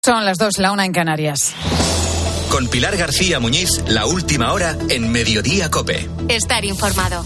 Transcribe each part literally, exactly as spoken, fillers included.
Son las dos, la una en Canarias. Con Pilar García Muñiz, la última hora en Mediodía COPE. Estar informado.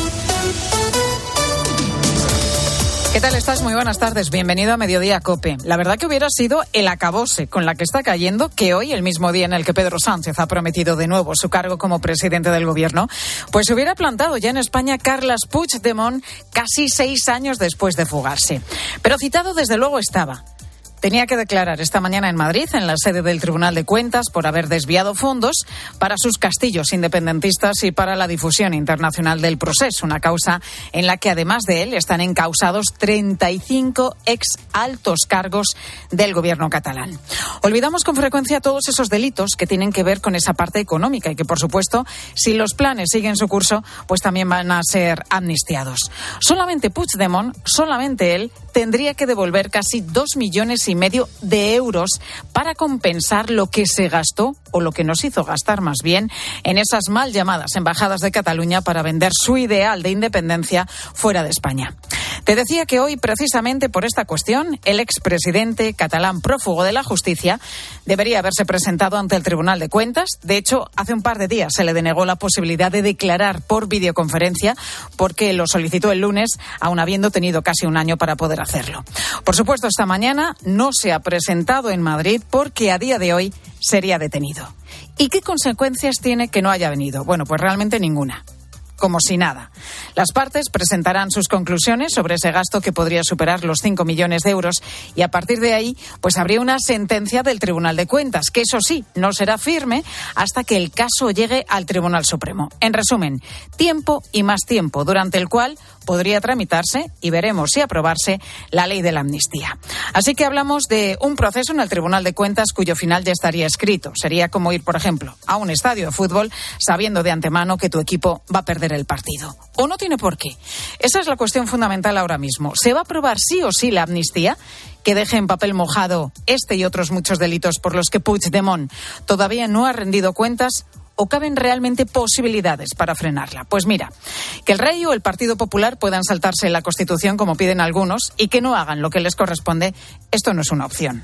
¿Qué tal estás? Muy buenas tardes. Bienvenido a Mediodía COPE. La verdad que hubiera sido el acabose con la que está cayendo que hoy, el mismo día en el que Pedro Sánchez ha prometido de nuevo su cargo como presidente del gobierno, pues se hubiera plantado ya en España Carles Puigdemont casi seis años después de fugarse. Pero citado desde luego estaba. Tenía que declarar esta mañana en Madrid, en la sede del Tribunal de Cuentas, por haber desviado fondos para sus castillos independentistas y para la difusión internacional del proceso, una causa en la que además de él están encausados treinta y cinco ex altos cargos del gobierno catalán. Olvidamos con frecuencia todos esos delitos que tienen que ver con esa parte económica y que, por supuesto, si los planes siguen su curso, pues también van a ser amnistiados. Solamente Puigdemont, solamente él, tendría que devolver casi dos millones y medio de euros para compensar lo que se gastó, o lo que nos hizo gastar más bien, en esas mal llamadas embajadas de Cataluña para vender su ideal de independencia fuera de España. Te decía que hoy, precisamente por esta cuestión, el expresidente catalán prófugo de la justicia debería haberse presentado ante el Tribunal de Cuentas. De hecho, hace un par de días se le denegó la posibilidad de declarar por videoconferencia porque lo solicitó el lunes, aun habiendo tenido casi un año para poder hacerlo. Por supuesto, esta mañana no se ha presentado en Madrid porque a día de hoy sería detenido. ¿Y qué consecuencias tiene que no haya venido? Bueno, pues realmente ninguna. Como si nada. Las partes presentarán sus conclusiones sobre ese gasto que podría superar los cinco millones de euros y a partir de ahí pues habría una sentencia del Tribunal de Cuentas, que eso sí, no será firme hasta que el caso llegue al Tribunal Supremo. En resumen, tiempo y más tiempo, durante el cual podría tramitarse, y veremos si aprobarse, la ley de la amnistía. Así que hablamos de un proceso en el Tribunal de Cuentas cuyo final ya estaría escrito. Sería como ir, por ejemplo, a un estadio de fútbol sabiendo de antemano que tu equipo va a perder el partido. ¿O no tiene por qué? Esa es la cuestión fundamental ahora mismo. ¿Se va a aprobar sí o sí la amnistía que deje en papel mojado este y otros muchos delitos por los que Puigdemont todavía no ha rendido cuentas? ¿O caben realmente posibilidades para frenarla? Pues mira, que el Rey o el Partido Popular puedan saltarse la Constitución como piden algunos y que no hagan lo que les corresponde, esto no es una opción.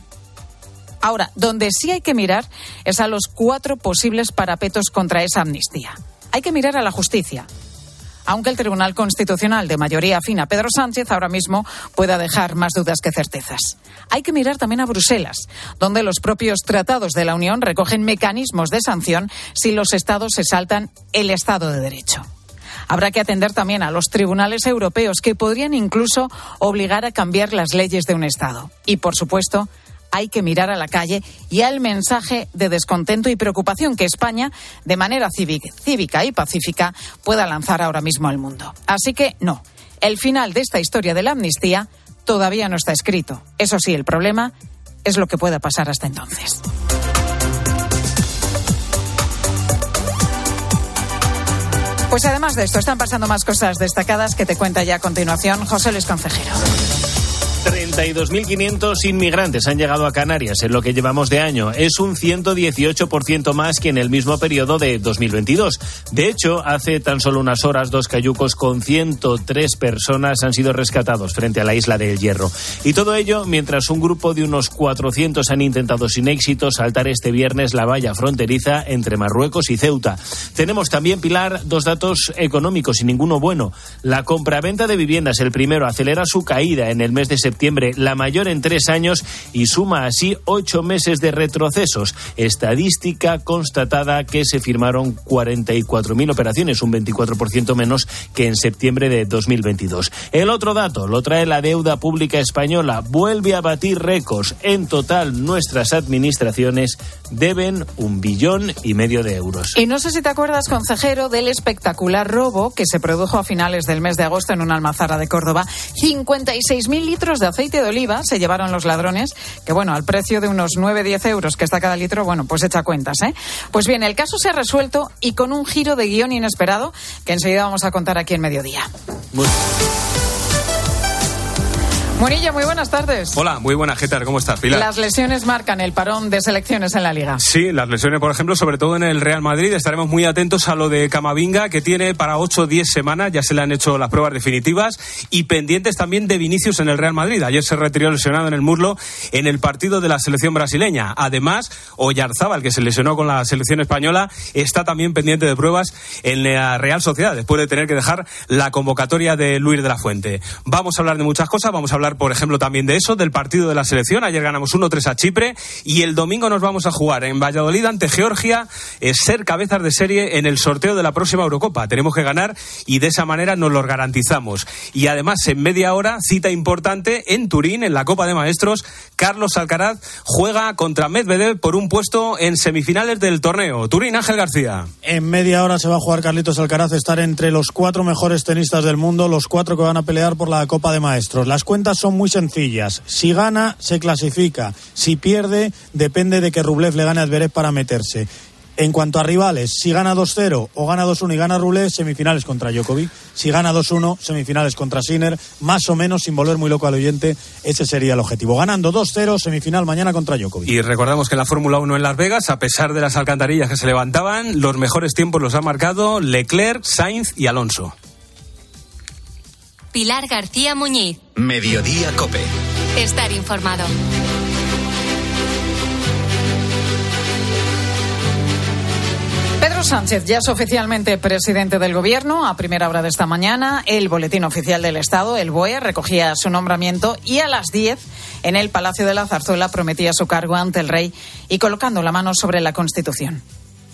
Ahora, donde sí hay que mirar es a los cuatro posibles parapetos contra esa amnistía. Hay que mirar a la justicia. Aunque el Tribunal Constitucional de mayoría afín a Pedro Sánchez ahora mismo pueda dejar más dudas que certezas. Hay que mirar también a Bruselas, donde los propios tratados de la Unión recogen mecanismos de sanción si los Estados se saltan el Estado de Derecho. Habrá que atender también a los tribunales europeos que podrían incluso obligar a cambiar las leyes de un Estado. Y, por supuesto, hay que mirar a la calle y al mensaje de descontento y preocupación que España, de manera cívica y pacífica, pueda lanzar ahora mismo al mundo. Así que, no, el final de esta historia de la amnistía todavía no está escrito. Eso sí, el problema es lo que pueda pasar hasta entonces. Pues además de esto, están pasando más cosas destacadas que te cuenta ya a continuación José Luis Concejero. treinta y dos mil quinientos inmigrantes han llegado a Canarias en lo que llevamos de año. Es un ciento dieciocho por ciento más que en el mismo periodo de dos mil veintidós. De hecho, hace tan solo unas horas, dos cayucos con ciento tres personas han sido rescatados frente a la isla de El Hierro. Y todo ello mientras un grupo de unos cuatrocientos han intentado sin éxito saltar este viernes la valla fronteriza entre Marruecos y Ceuta. Tenemos también, Pilar, dos datos económicos y ninguno bueno. La compraventa de viviendas, el primero, acelera su caída en el mes de septiembre. septiembre, la mayor en tres años y suma así ocho meses de retrocesos. Estadística constatada que se firmaron cuarenta y cuatro mil operaciones, un veinticuatro por ciento menos que en septiembre de dos mil veintidós. El otro dato lo trae la deuda pública española. Vuelve a batir récords. En total, nuestras administraciones deben un billón y medio de euros. Y no sé si te acuerdas, consejero, del espectacular robo que se produjo a finales del mes de agosto en una almazara de Córdoba. cincuenta y seis mil litros de aceite de oliva se llevaron los ladrones, que bueno, al precio de unos nueve a diez euros que está cada litro, bueno, pues echa cuentas, ¿eh? Pues bien, el caso se ha resuelto y con un giro de guión inesperado que enseguida vamos a contar aquí en Mediodía. Bueno. Munilla, muy buenas tardes. Hola, muy buenas, ¿qué tal? ¿Cómo estás, Pilar? Las lesiones marcan el parón de selecciones en la Liga. Sí, las lesiones, por ejemplo, sobre todo en el Real Madrid. Estaremos muy atentos a lo de Camavinga, que tiene para ocho o diez semanas, ya se le han hecho las pruebas definitivas, y pendientes también de Vinicius en el Real Madrid. Ayer se retiró lesionado en el muslo en el partido de la selección brasileña. Además, Oyarzábal, que se lesionó con la selección española, está también pendiente de pruebas en la Real Sociedad, después de tener que dejar la convocatoria de Luis de la Fuente. Vamos a hablar de muchas cosas, vamos a hablar, por ejemplo, también de eso, del partido de la selección. Ayer ganamos uno tres a Chipre y el domingo nos vamos a jugar en Valladolid ante Georgia, eh, ser cabezas de serie en el sorteo de la próxima Eurocopa. Tenemos que ganar y de esa manera nos lo garantizamos. Y además, en media hora, cita importante en Turín, en la Copa de Maestros. Carlos Alcaraz juega contra Medvedev por un puesto en semifinales del torneo. Turín, Ángel García. En media hora se va a jugar Carlitos Alcaraz, estar entre los cuatro mejores tenistas del mundo, los cuatro que van a pelear por la Copa de Maestros. Las cuentas son muy sencillas. Si gana, se clasifica. Si pierde, depende de que Rublev le gane a Zverev para meterse. En cuanto a rivales, si gana dos cero o gana dos uno y gana Rublev, semifinales contra Djokovic. Si gana dos uno, semifinales contra Sinner. Más o menos, sin volver muy loco al oyente, ese sería el objetivo. Ganando dos cero, semifinal mañana contra Djokovic. Y recordamos que en la Fórmula uno en Las Vegas, a pesar de las alcantarillas que se levantaban, los mejores tiempos los han marcado Leclerc, Sainz y Alonso. Pilar García Muñiz. Mediodía COPE. Estar informado. Pedro Sánchez ya es oficialmente presidente del Gobierno. A primera hora de esta mañana, el Boletín Oficial del Estado, el B O E, recogía su nombramiento y a las diez, en el Palacio de la Zarzuela, prometía su cargo ante el rey y colocando la mano sobre la Constitución.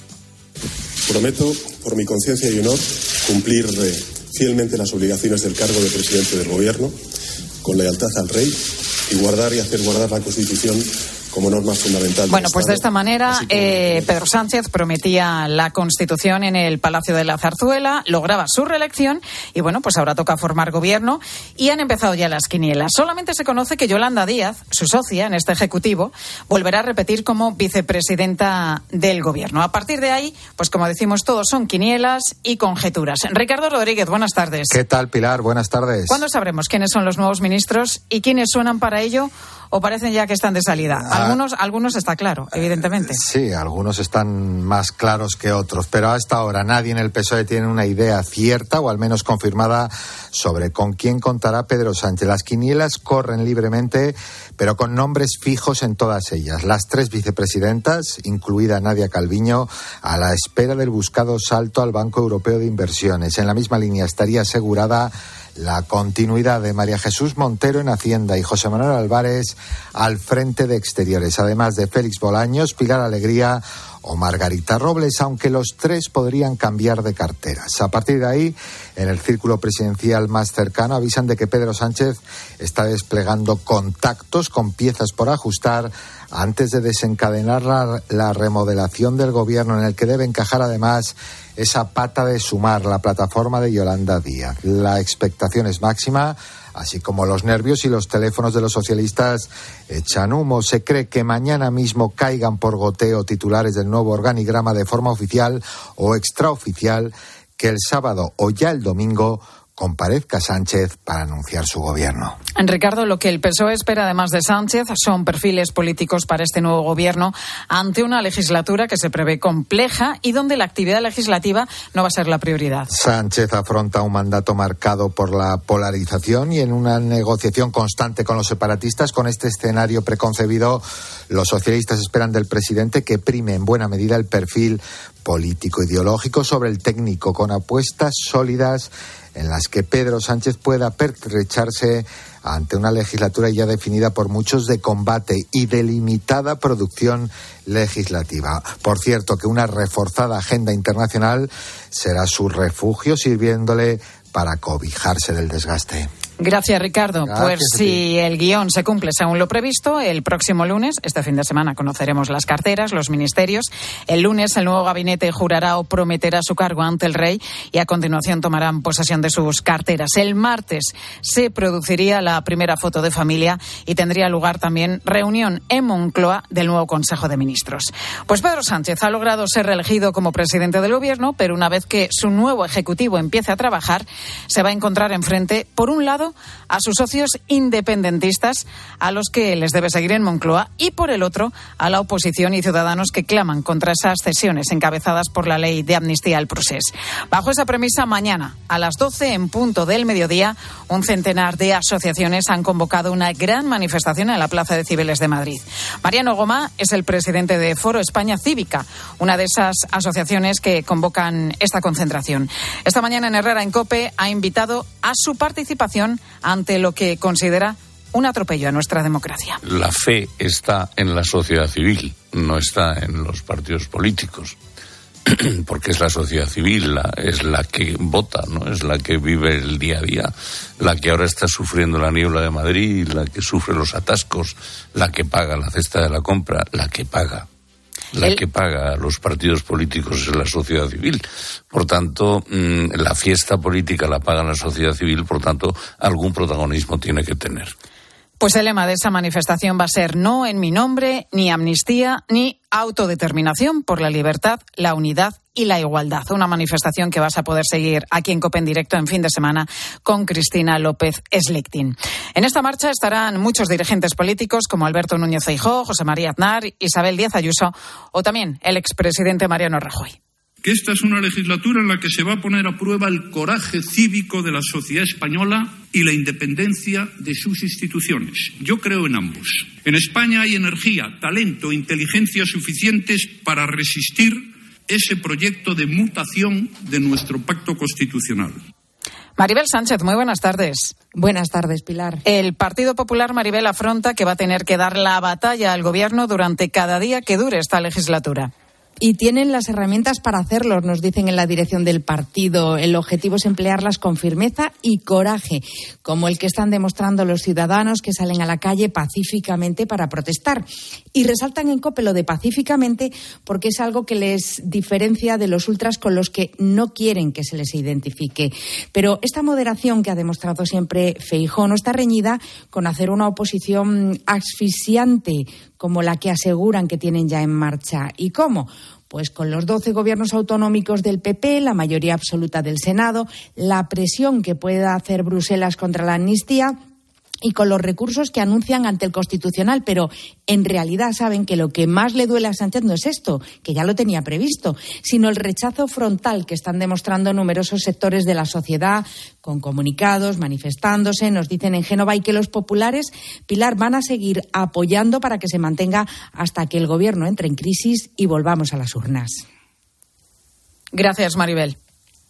Prometo, por mi conciencia y honor, cumplir eh, fielmente las obligaciones del cargo de presidente del Gobierno, con lealtad al rey, y guardar y hacer guardar la Constitución como norma fundamental. Bueno, pues de esta manera eh, Pedro Sánchez prometía la Constitución en el Palacio de la Zarzuela, lograba su reelección y bueno, pues ahora toca formar gobierno y han empezado ya las quinielas. Solamente se conoce que Yolanda Díaz, su socia en este ejecutivo, volverá a repetir como vicepresidenta del Gobierno. A partir de ahí, pues como decimos, todos son quinielas y conjeturas. Ricardo Rodríguez, buenas tardes. ¿Qué tal, Pilar? Buenas tardes. ¿Cuándo sabremos quiénes son los nuevos ministros y quiénes suenan para ello o parecen ya que están de salida? Algunos, ah, algunos está claro, evidentemente. Sí, algunos están más claros que otros, pero hasta ahora nadie en el P S O E tiene una idea cierta o al menos confirmada sobre con quién contará Pedro Sánchez. Las quinielas corren libremente, pero con nombres fijos en todas ellas. Las tres vicepresidentas, incluida Nadia Calviño, a la espera del buscado salto al Banco Europeo de Inversiones. En la misma línea estaría asegurada la continuidad de María Jesús Montero en Hacienda y José Manuel Álvarez al frente de Exteriores, además de Félix Bolaños, Pilar Alegría o Margarita Robles, aunque los tres podrían cambiar de carteras. A partir de ahí, en el círculo presidencial más cercano, avisan de que Pedro Sánchez está desplegando contactos con piezas por ajustar antes de desencadenar la, la remodelación del gobierno, en el que debe encajar además esa pata de Sumar, la plataforma de Yolanda Díaz. La expectación es máxima, así como los nervios y los teléfonos de los socialistas echan humo. Se cree que mañana mismo caigan por goteo titulares del nuevo organigrama de forma oficial o extraoficial, que el sábado o ya el domingo comparezca Sánchez para anunciar su gobierno. Ricardo, lo que el P S O E espera además de Sánchez son perfiles políticos para este nuevo gobierno ante una legislatura que se prevé compleja y donde la actividad legislativa no va a ser la prioridad. Sánchez afronta un mandato marcado por la polarización y en una negociación constante con los separatistas. Con este escenario preconcebido, los socialistas esperan del presidente que prime en buena medida el perfil político ideológico sobre el técnico, con apuestas sólidas en las que Pedro Sánchez pueda pertrecharse ante una legislatura ya definida por muchos de combate y de limitada producción legislativa. Por cierto, que una reforzada agenda internacional será su refugio, sirviéndole para cobijarse del desgaste. Gracias, Ricardo. Gracias, pues si el guión se cumple según lo previsto, el próximo lunes, este fin de semana, conoceremos las carteras, los ministerios. El lunes el nuevo gabinete jurará o prometerá su cargo ante el rey y a continuación tomarán posesión de sus carteras. El martes se produciría la primera foto de familia y tendría lugar también reunión en Moncloa del nuevo Consejo de Ministros. Pues Pedro Sánchez ha logrado ser reelegido como presidente del Gobierno, pero una vez que su nuevo ejecutivo empiece a trabajar, se va a encontrar enfrente, por un lado, lado, a sus socios independentistas, a los que les debe seguir en Moncloa, y por el otro, a la oposición y ciudadanos que claman contra esas cesiones encabezadas por la ley de amnistía al procés. Bajo esa premisa, mañana, a las doce en punto del mediodía, un centenar de asociaciones han convocado una gran manifestación en la Plaza de Cibeles de Madrid. Mariano Gomá es el presidente de Foro España Cívica, una de esas asociaciones que convocan esta concentración. Esta mañana en Herrera en COPE ha invitado a su participación ante lo que considera un atropello a nuestra democracia. La fe está en la sociedad civil, no está en los partidos políticos, porque es la sociedad civil, la, es la que vota, ¿no? Es la que vive el día a día, la que ahora está sufriendo la niebla de Madrid, la que sufre los atascos, la que paga la cesta de la compra, la que paga. La el... que paga a los partidos políticos es la sociedad civil. Por tanto, mmm, la fiesta política la paga la sociedad civil, por tanto, algún protagonismo tiene que tener. Pues el lema de esa manifestación va a ser no en mi nombre, ni amnistía, ni autodeterminación por la libertad, la unidad y la igualdad. Una manifestación que vas a poder seguir aquí en COPE en directo en fin de semana con Cristina López Slichting. En esta marcha estarán muchos dirigentes políticos como Alberto Núñez Feijóo, José María Aznar, Isabel Díaz Ayuso o también el expresidente Mariano Rajoy. Que esta es una legislatura en la que se va a poner a prueba el coraje cívico de la sociedad española y la independencia de sus instituciones. Yo creo en ambos. En España hay energía, talento, inteligencia suficientes para resistir ese proyecto de mutación de nuestro pacto constitucional. Maribel Sánchez, muy buenas tardes. Buenas tardes, Pilar. El Partido Popular, Maribel, afronta que va a tener que dar la batalla al Gobierno durante cada día que dure esta legislatura. Y tienen las herramientas para hacerlo, nos dicen en la dirección del partido. El objetivo es emplearlas con firmeza y coraje, como el que están demostrando los ciudadanos que salen a la calle pacíficamente para protestar. Y resaltan en COPE lo de pacíficamente porque es algo que les diferencia de los ultras con los que no quieren que se les identifique. Pero esta moderación que ha demostrado siempre Feijóo no está reñida con hacer una oposición asfixiante como la que aseguran que tienen ya en marcha. ¿Y cómo? Pues con los doce gobiernos autonómicos del P P, la mayoría absoluta del Senado, la presión que pueda hacer Bruselas contra la amnistía y con los recursos que anuncian ante el Constitucional, pero en realidad saben que lo que más le duele a Sánchez no es esto, que ya lo tenía previsto, sino el rechazo frontal que están demostrando numerosos sectores de la sociedad, con comunicados, manifestándose, nos dicen en Génova, y que los populares, Pilar, van a seguir apoyando para que se mantenga hasta que el Gobierno entre en crisis y volvamos a las urnas. Gracias, Maribel.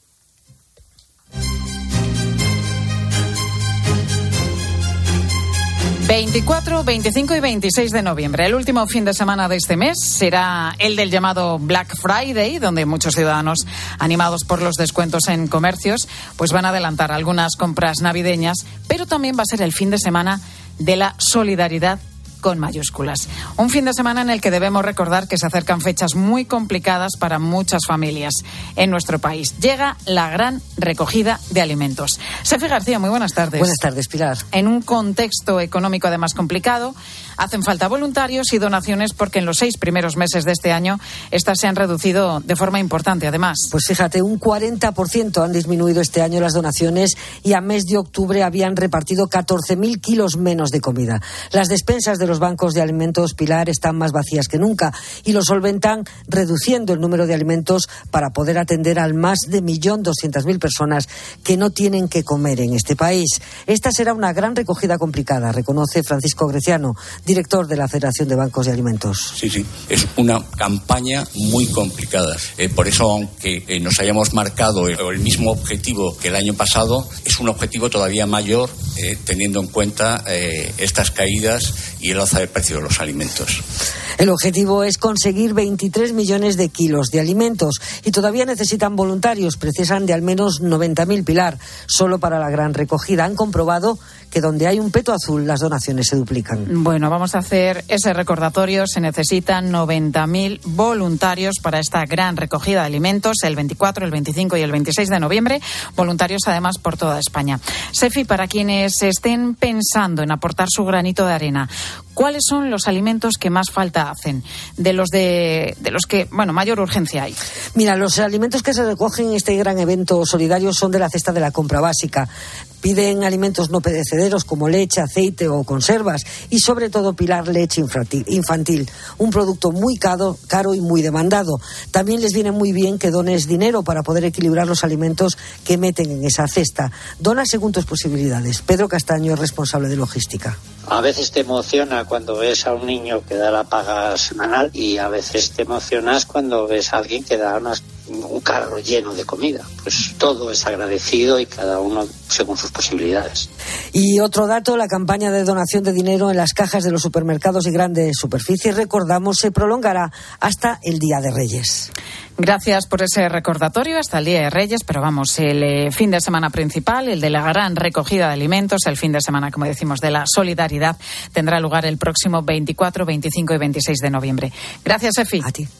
veinticuatro, veinticinco y veintiséis de noviembre. El último fin de semana de este mes será el del llamado Black Friday, donde muchos ciudadanos, animados por los descuentos en comercios, pues van a adelantar algunas compras navideñas, pero también va a ser el fin de semana de la solidaridad con mayúsculas. Un fin de semana en el que debemos recordar que se acercan fechas muy complicadas para muchas familias en nuestro país. Llega la gran recogida de alimentos. Sefi García, muy buenas tardes. Buenas tardes, Pilar. En un contexto económico además complicado, hacen falta voluntarios y donaciones porque en los seis primeros meses de este año estas se han reducido de forma importante, además. Pues fíjate, un cuarenta por ciento han disminuido este año las donaciones y a mes de octubre habían repartido catorce mil kilos menos de comida. Las despensas de los bancos de alimentos, Pilar, están más vacías que nunca y lo solventan reduciendo el número de alimentos para poder atender al más de un millón doscientas mil personas que no tienen que comer en este país. Esta será una gran recogida complicada, reconoce Francisco Greciano, director de la Federación de Bancos de Alimentos. Sí, sí, es una campaña muy complicada. Eh, por eso, aunque eh, nos hayamos marcado el, el mismo objetivo que el año pasado, es un objetivo todavía mayor, eh, teniendo en cuenta eh, estas caídas y el alza del precio de los alimentos. El objetivo es conseguir veintitrés millones de kilos de alimentos y todavía necesitan voluntarios, precisan de al menos noventa mil, Pilar, solo para la gran recogida. Han comprobado que donde hay un peto azul las donaciones se duplican. Bueno, vamos a hacer ese recordatorio. Se necesitan noventa mil voluntarios para esta gran recogida de alimentos el veinticuatro, el veinticinco y el veintiséis de noviembre. Voluntarios además por toda España. Sefi, para quienes estén pensando en aportar su granito de arena, ¿Cuáles son los alimentos que más falta hacen? De los de, de los que, bueno, mayor urgencia hay. Mira, los alimentos que se recogen en este gran evento solidario son de la cesta de la compra básica. Piden alimentos no perecederos como leche, aceite o conservas y sobre todo Pilar, leche infantil, un producto muy caro, caro y muy demandado. También les viene muy bien que dones dinero para poder equilibrar los alimentos que meten en esa cesta. Dona según tus posibilidades. Pedro Castaño es responsable de logística. A veces te emociona cuando ves a un niño que da la paga semanal y a veces te emocionas cuando ves a alguien que da unas, un carro lleno de comida. Pues todo es agradecido y cada uno según sus posibilidades. Y otro dato, la campaña de donación de dinero en las cajas de los supermercados y grandes superficies, recordamos, se prolongará hasta el Día de Reyes. Gracias por ese recordatorio hasta el Día de Reyes, pero vamos, el eh, fin de semana principal, el de la gran recogida de alimentos, el fin de semana, como decimos, de la solidaridad, tendrá lugar el próximo veinticuatro, veinticinco y veintiséis de noviembre. Gracias, Efi. A ti.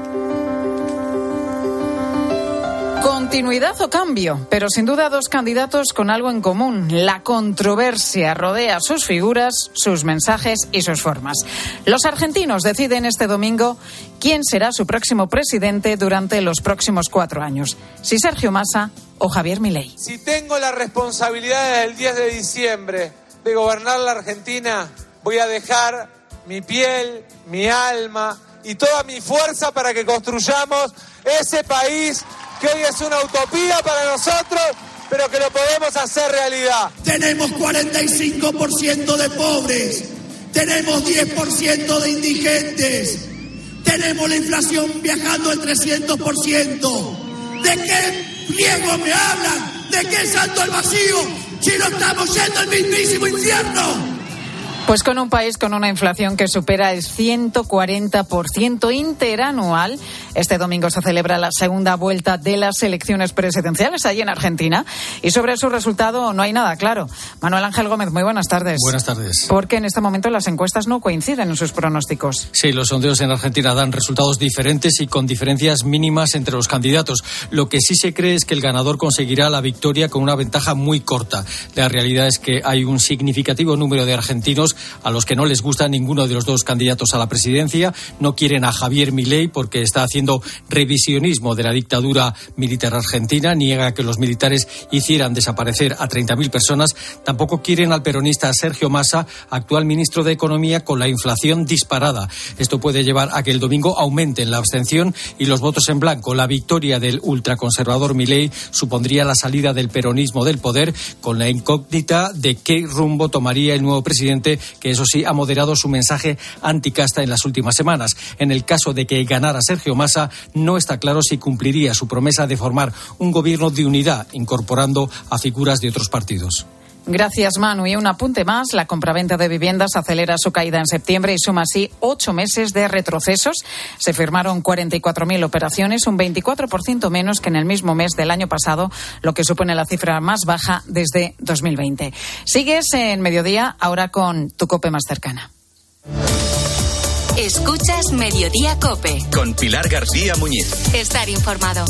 Continuidad o cambio, pero sin duda dos candidatos con algo en común. La controversia rodea sus figuras, sus mensajes y sus formas. Los argentinos deciden este domingo quién será su próximo presidente durante los próximos cuatro años. Si Sergio Massa o Javier Milei. Si tengo la responsabilidad del diez de diciembre de gobernar la Argentina, voy a dejar mi piel, mi alma y toda mi fuerza para que construyamos ese país que hoy es una utopía para nosotros, pero que lo podemos hacer realidad. Tenemos cuarenta y cinco por ciento de pobres, tenemos diez por ciento de indigentes, tenemos la inflación viajando al trescientos por ciento. ¿De qué riesgo me hablan? ¿De qué salto al vacío si no estamos yendo al mismísimo infierno? Pues con un país con una inflación que supera el ciento cuarenta por ciento interanual, este domingo se celebra la segunda vuelta de las elecciones presidenciales allí en Argentina y sobre su resultado no hay nada claro. Manuel Ángel Gómez, muy buenas tardes. Buenas tardes. Porque en este momento las encuestas no coinciden en sus pronósticos. Sí, los sondeos en Argentina dan resultados diferentes y con diferencias mínimas entre los candidatos. Lo que sí se cree es que el ganador conseguirá la victoria con una ventaja muy corta. La realidad es que hay un significativo número de argentinos a los que no les gusta ninguno de los dos candidatos a la presidencia. No quieren a Javier Milei porque está haciendo revisionismo de la dictadura militar argentina, niega que los militares hicieran desaparecer a treinta mil personas. Tampoco quieren al peronista Sergio Massa, actual ministro de Economía, con la inflación disparada. Esto puede llevar a que el domingo aumenten la abstención y los votos en blanco. La victoria del ultraconservador Milei supondría la salida del peronismo del poder, con la incógnita de qué rumbo tomaría el nuevo presidente, que eso sí ha moderado su mensaje anticasta en las últimas semanas. En el caso de que ganara Sergio Massa, no está claro si cumpliría su promesa de formar un gobierno de unidad, incorporando a figuras de otros partidos. Gracias, Manu. Y un apunte más, la compraventa de viviendas acelera su caída en septiembre y suma así ocho meses de retrocesos. Se firmaron cuarenta y cuatro mil operaciones, un veinticuatro por ciento menos que en el mismo mes del año pasado, lo que supone la cifra más baja desde dos mil veinte. Sigues en Mediodía, ahora con tu COPE más cercana. Escuchas Mediodía COPE. Con Pilar García Muñiz. Estar informado.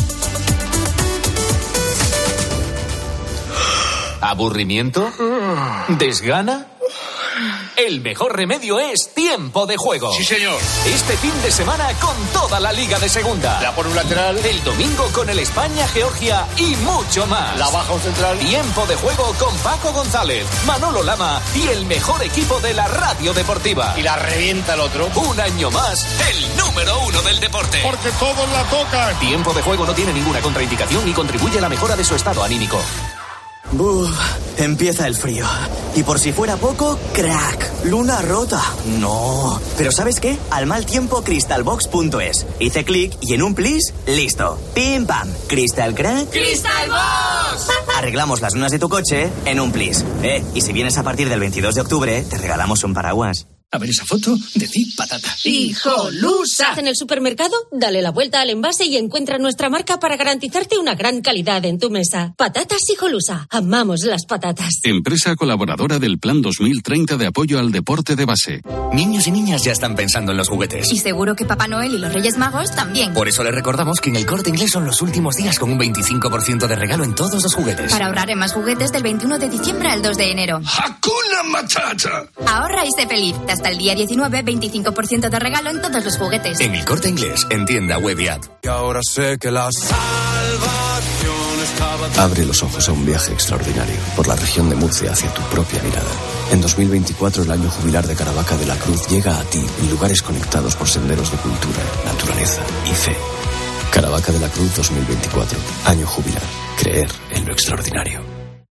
¿Aburrimiento? ¿Desgana? El mejor remedio es Tiempo de Juego. Sí, señor. Este fin de semana con toda la Liga de Segunda. La por un lateral. El domingo con el España-Georgia y mucho más. La baja un central. Tiempo de Juego con Paco González, Manolo Lama y el mejor equipo de la radio deportiva. Y la revienta el otro. Un año más, el número uno del deporte. Porque todos la tocan. Tiempo de Juego no tiene ninguna contraindicación y contribuye a la mejora de su estado anímico. Buf, empieza el frío. Y por si fuera poco, crack, luna rota. No. Pero ¿sabes qué? Al mal tiempo, crystalbox punto es. Hice clic y en un plis, listo. Pim pam. Crystal crack. ¡Crystalbox! Arreglamos las lunas de tu coche en un plis. Eh, y si vienes a partir del veintidós de octubre, te regalamos un paraguas. A ver esa foto, decid patata. ¡Hijolusa! En el supermercado, dale la vuelta al envase y encuentra nuestra marca para garantizarte una gran calidad en tu mesa. Patatas Hijolusa. Amamos las patatas. Empresa colaboradora del Plan dos mil treinta de apoyo al deporte de base. Niños y niñas ya están pensando en los juguetes. Y seguro que Papá Noel y los Reyes Magos también. Por eso les recordamos que en el Corte Inglés son los últimos días con un veinticinco por ciento de regalo en todos los juguetes. Para ahorrar en más juguetes del veintiuno de diciembre al dos de enero. ¡Hakuna Matata! Ahorra y sé feliz. Te Hasta el día diecinueve, veinticinco por ciento de regalo en todos los juguetes. En El Corte Inglés, en tienda web y app. Y ahora sé que la salvación estaba... Abre los ojos a un viaje extraordinario por la región de Murcia hacia tu propia mirada. En dos mil veinticuatro, el año jubilar de Caravaca de la Cruz llega a ti en lugares conectados por senderos de cultura, naturaleza y fe. Caravaca de la Cruz dos mil veinticuatro, año jubilar. Creer en lo extraordinario.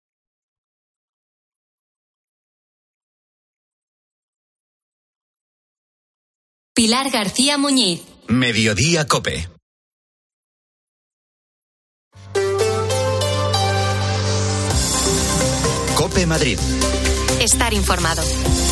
Pilar García Muñiz. Mediodía Cope. Cope Madrid. Estar informado.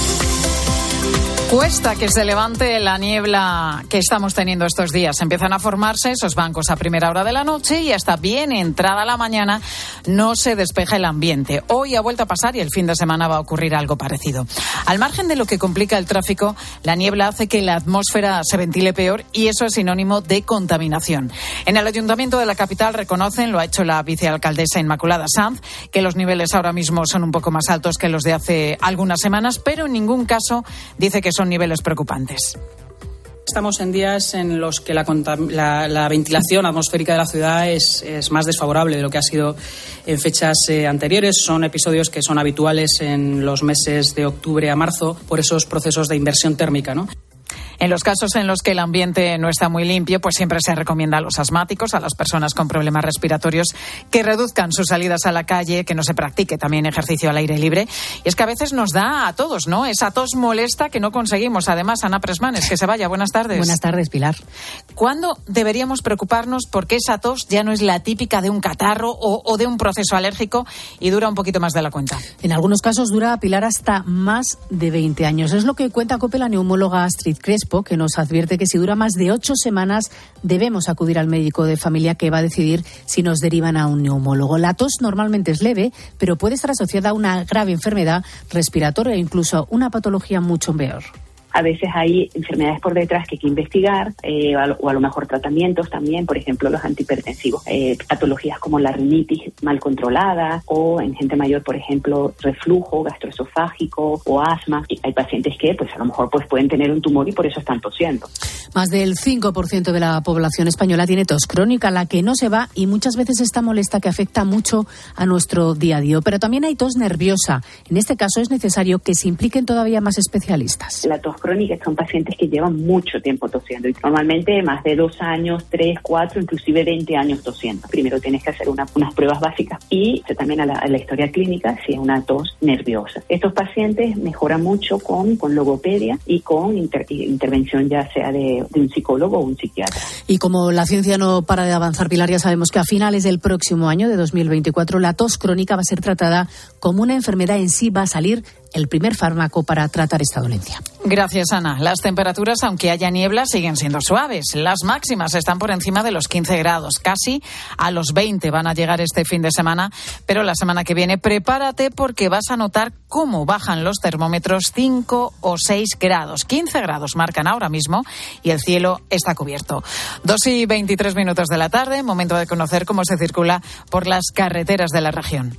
Cuesta que se levante la niebla que estamos teniendo estos días. Empiezan a formarse esos bancos a primera hora de la noche y hasta bien entrada la mañana no se despeja el ambiente. Hoy ha vuelto a pasar y el fin de semana va a ocurrir algo parecido. Al margen de lo que complica el tráfico, la niebla hace que la atmósfera se ventile peor y eso es sinónimo de contaminación. En el Ayuntamiento de la capital reconocen, lo ha hecho la vicealcaldesa Inmaculada Sanz, que los niveles ahora mismo son un poco más altos que los de hace algunas semanas, pero en ningún caso dice que son niveles preocupantes. Estamos en días en los que la, la, la ventilación atmosférica de la ciudad es, es más desfavorable de lo que ha sido en fechas eh, anteriores. Son episodios que son habituales en los meses de octubre a marzo por esos procesos de inversión térmica, ¿no? En los casos en los que el ambiente no está muy limpio, pues siempre se recomienda a los asmáticos, a las personas con problemas respiratorios, que reduzcan sus salidas a la calle, que no se practique también ejercicio al aire libre. Y es que a veces nos da a todos, ¿no? Esa tos molesta que no conseguimos. Además, Ana Presmanes, que se vaya. Buenas tardes. Buenas tardes, Pilar. ¿Cuándo deberíamos preocuparnos porque esa tos ya no es la típica de un catarro o, o de un proceso alérgico y dura un poquito más de la cuenta? En algunos casos dura, Pilar, hasta más de veinte años. Es lo que cuenta COPE la neumóloga Astrid Crespo, que nos advierte que si dura más de ocho semanas debemos acudir al médico de familia, que va a decidir si nos derivan a un neumólogo. La tos normalmente es leve, pero puede estar asociada a una grave enfermedad respiratoria e incluso una patología mucho peor. A veces hay enfermedades por detrás que hay que investigar, eh, o a lo mejor tratamientos también, por ejemplo, los antihipertensivos. Eh, patologías como la rinitis mal controlada o en gente mayor, por ejemplo, reflujo gastroesofágico o asma. Y hay pacientes que pues a lo mejor pues pueden tener un tumor y por eso están tosiendo. Más del cinco por ciento de la población española tiene tos crónica, la que no se va y muchas veces está molesta, que afecta mucho a nuestro día a día. Pero también hay tos nerviosa. En este caso es necesario que se impliquen todavía más especialistas. La tos crónica son pacientes que llevan mucho tiempo tosiendo y normalmente más de dos años, tres, cuatro, inclusive veinte años tosiendo. Primero tienes que hacer una, unas pruebas básicas y también a la, a la historia clínica si es una tos nerviosa. Estos pacientes mejoran mucho con, con logopedia y con inter, intervención ya sea de, de un psicólogo o un psiquiatra. Y como la ciencia no para de avanzar, Pilar, ya sabemos que a finales del próximo año de dos mil veinticuatro la tos crónica va a ser tratada como una enfermedad en sí, va a salir el primer fármaco para tratar esta dolencia. Gracias, Ana. Las temperaturas, aunque haya niebla, siguen siendo suaves. Las máximas están por encima de los quince grados. Casi a los veinte van a llegar este fin de semana. Pero la semana que viene, prepárate porque vas a notar cómo bajan los termómetros cinco o seis grados. quince grados marcan ahora mismo y el cielo está cubierto. dos y veintitrés minutos de la tarde, momento de conocer cómo se circula por las carreteras de la región.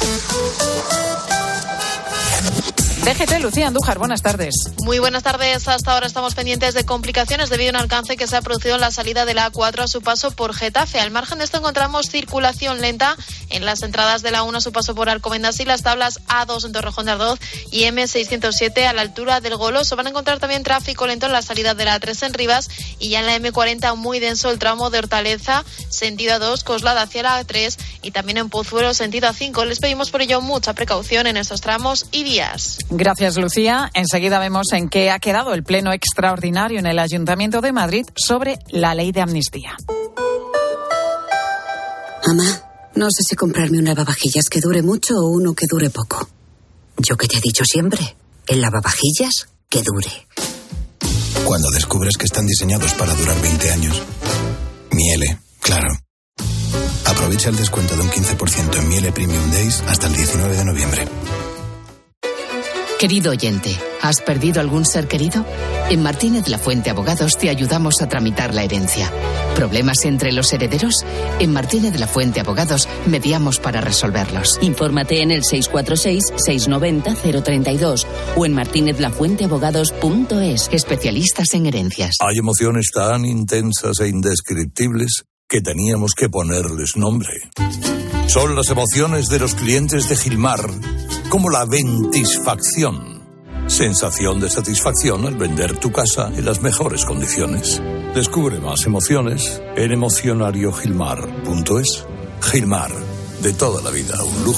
D G T, Lucía Andújar, buenas tardes. Muy buenas tardes. Hasta ahora estamos pendientes de complicaciones debido a un alcance que se ha producido en la salida de la A cuatro a su paso por Getafe. Al margen de esto encontramos circulación lenta en las entradas de la uno a su paso por Alcobendas y las tablas A dos en Torrejón de Ardoz y M seiscientos siete a la altura del Goloso. Van a encontrar también tráfico lento en la salida de la A tres en Rivas y ya en la M cuarenta muy denso el tramo de Hortaleza, sentido A dos, Coslada hacia la A tres y también en Pozuelo, sentido A cinco. Les pedimos por ello mucha precaución en estos tramos y vías. Gracias, Lucía. Enseguida vemos en qué ha quedado el pleno extraordinario en el Ayuntamiento de Madrid sobre la ley de amnistía. Mamá, no sé si comprarme un lavavajillas que dure mucho o uno que dure poco. Yo que te he dicho siempre, el lavavajillas que dure. Cuando descubres que están diseñados para durar veinte años. Miele, claro. Aprovecha el descuento de un quince por ciento en Miele Premium Days hasta el diecinueve de noviembre. Querido oyente, ¿has perdido algún ser querido? En Martínez La Fuente Abogados te ayudamos a tramitar la herencia. ¿Problemas entre los herederos? En Martínez La Fuente Abogados mediamos para resolverlos. Infórmate en el seis cuatro seis, seis nueve cero, cero tres dos o en martínez la fuente abogados punto es. Especialistas en herencias. Hay emociones tan intensas e indescriptibles que teníamos que ponerles nombre. Son las emociones de los clientes de Gilmar, como la ventisfacción. Sensación de satisfacción al vender tu casa en las mejores condiciones. Descubre más emociones en emocionario gilmar punto es. Gilmar, de toda la vida, un lujo.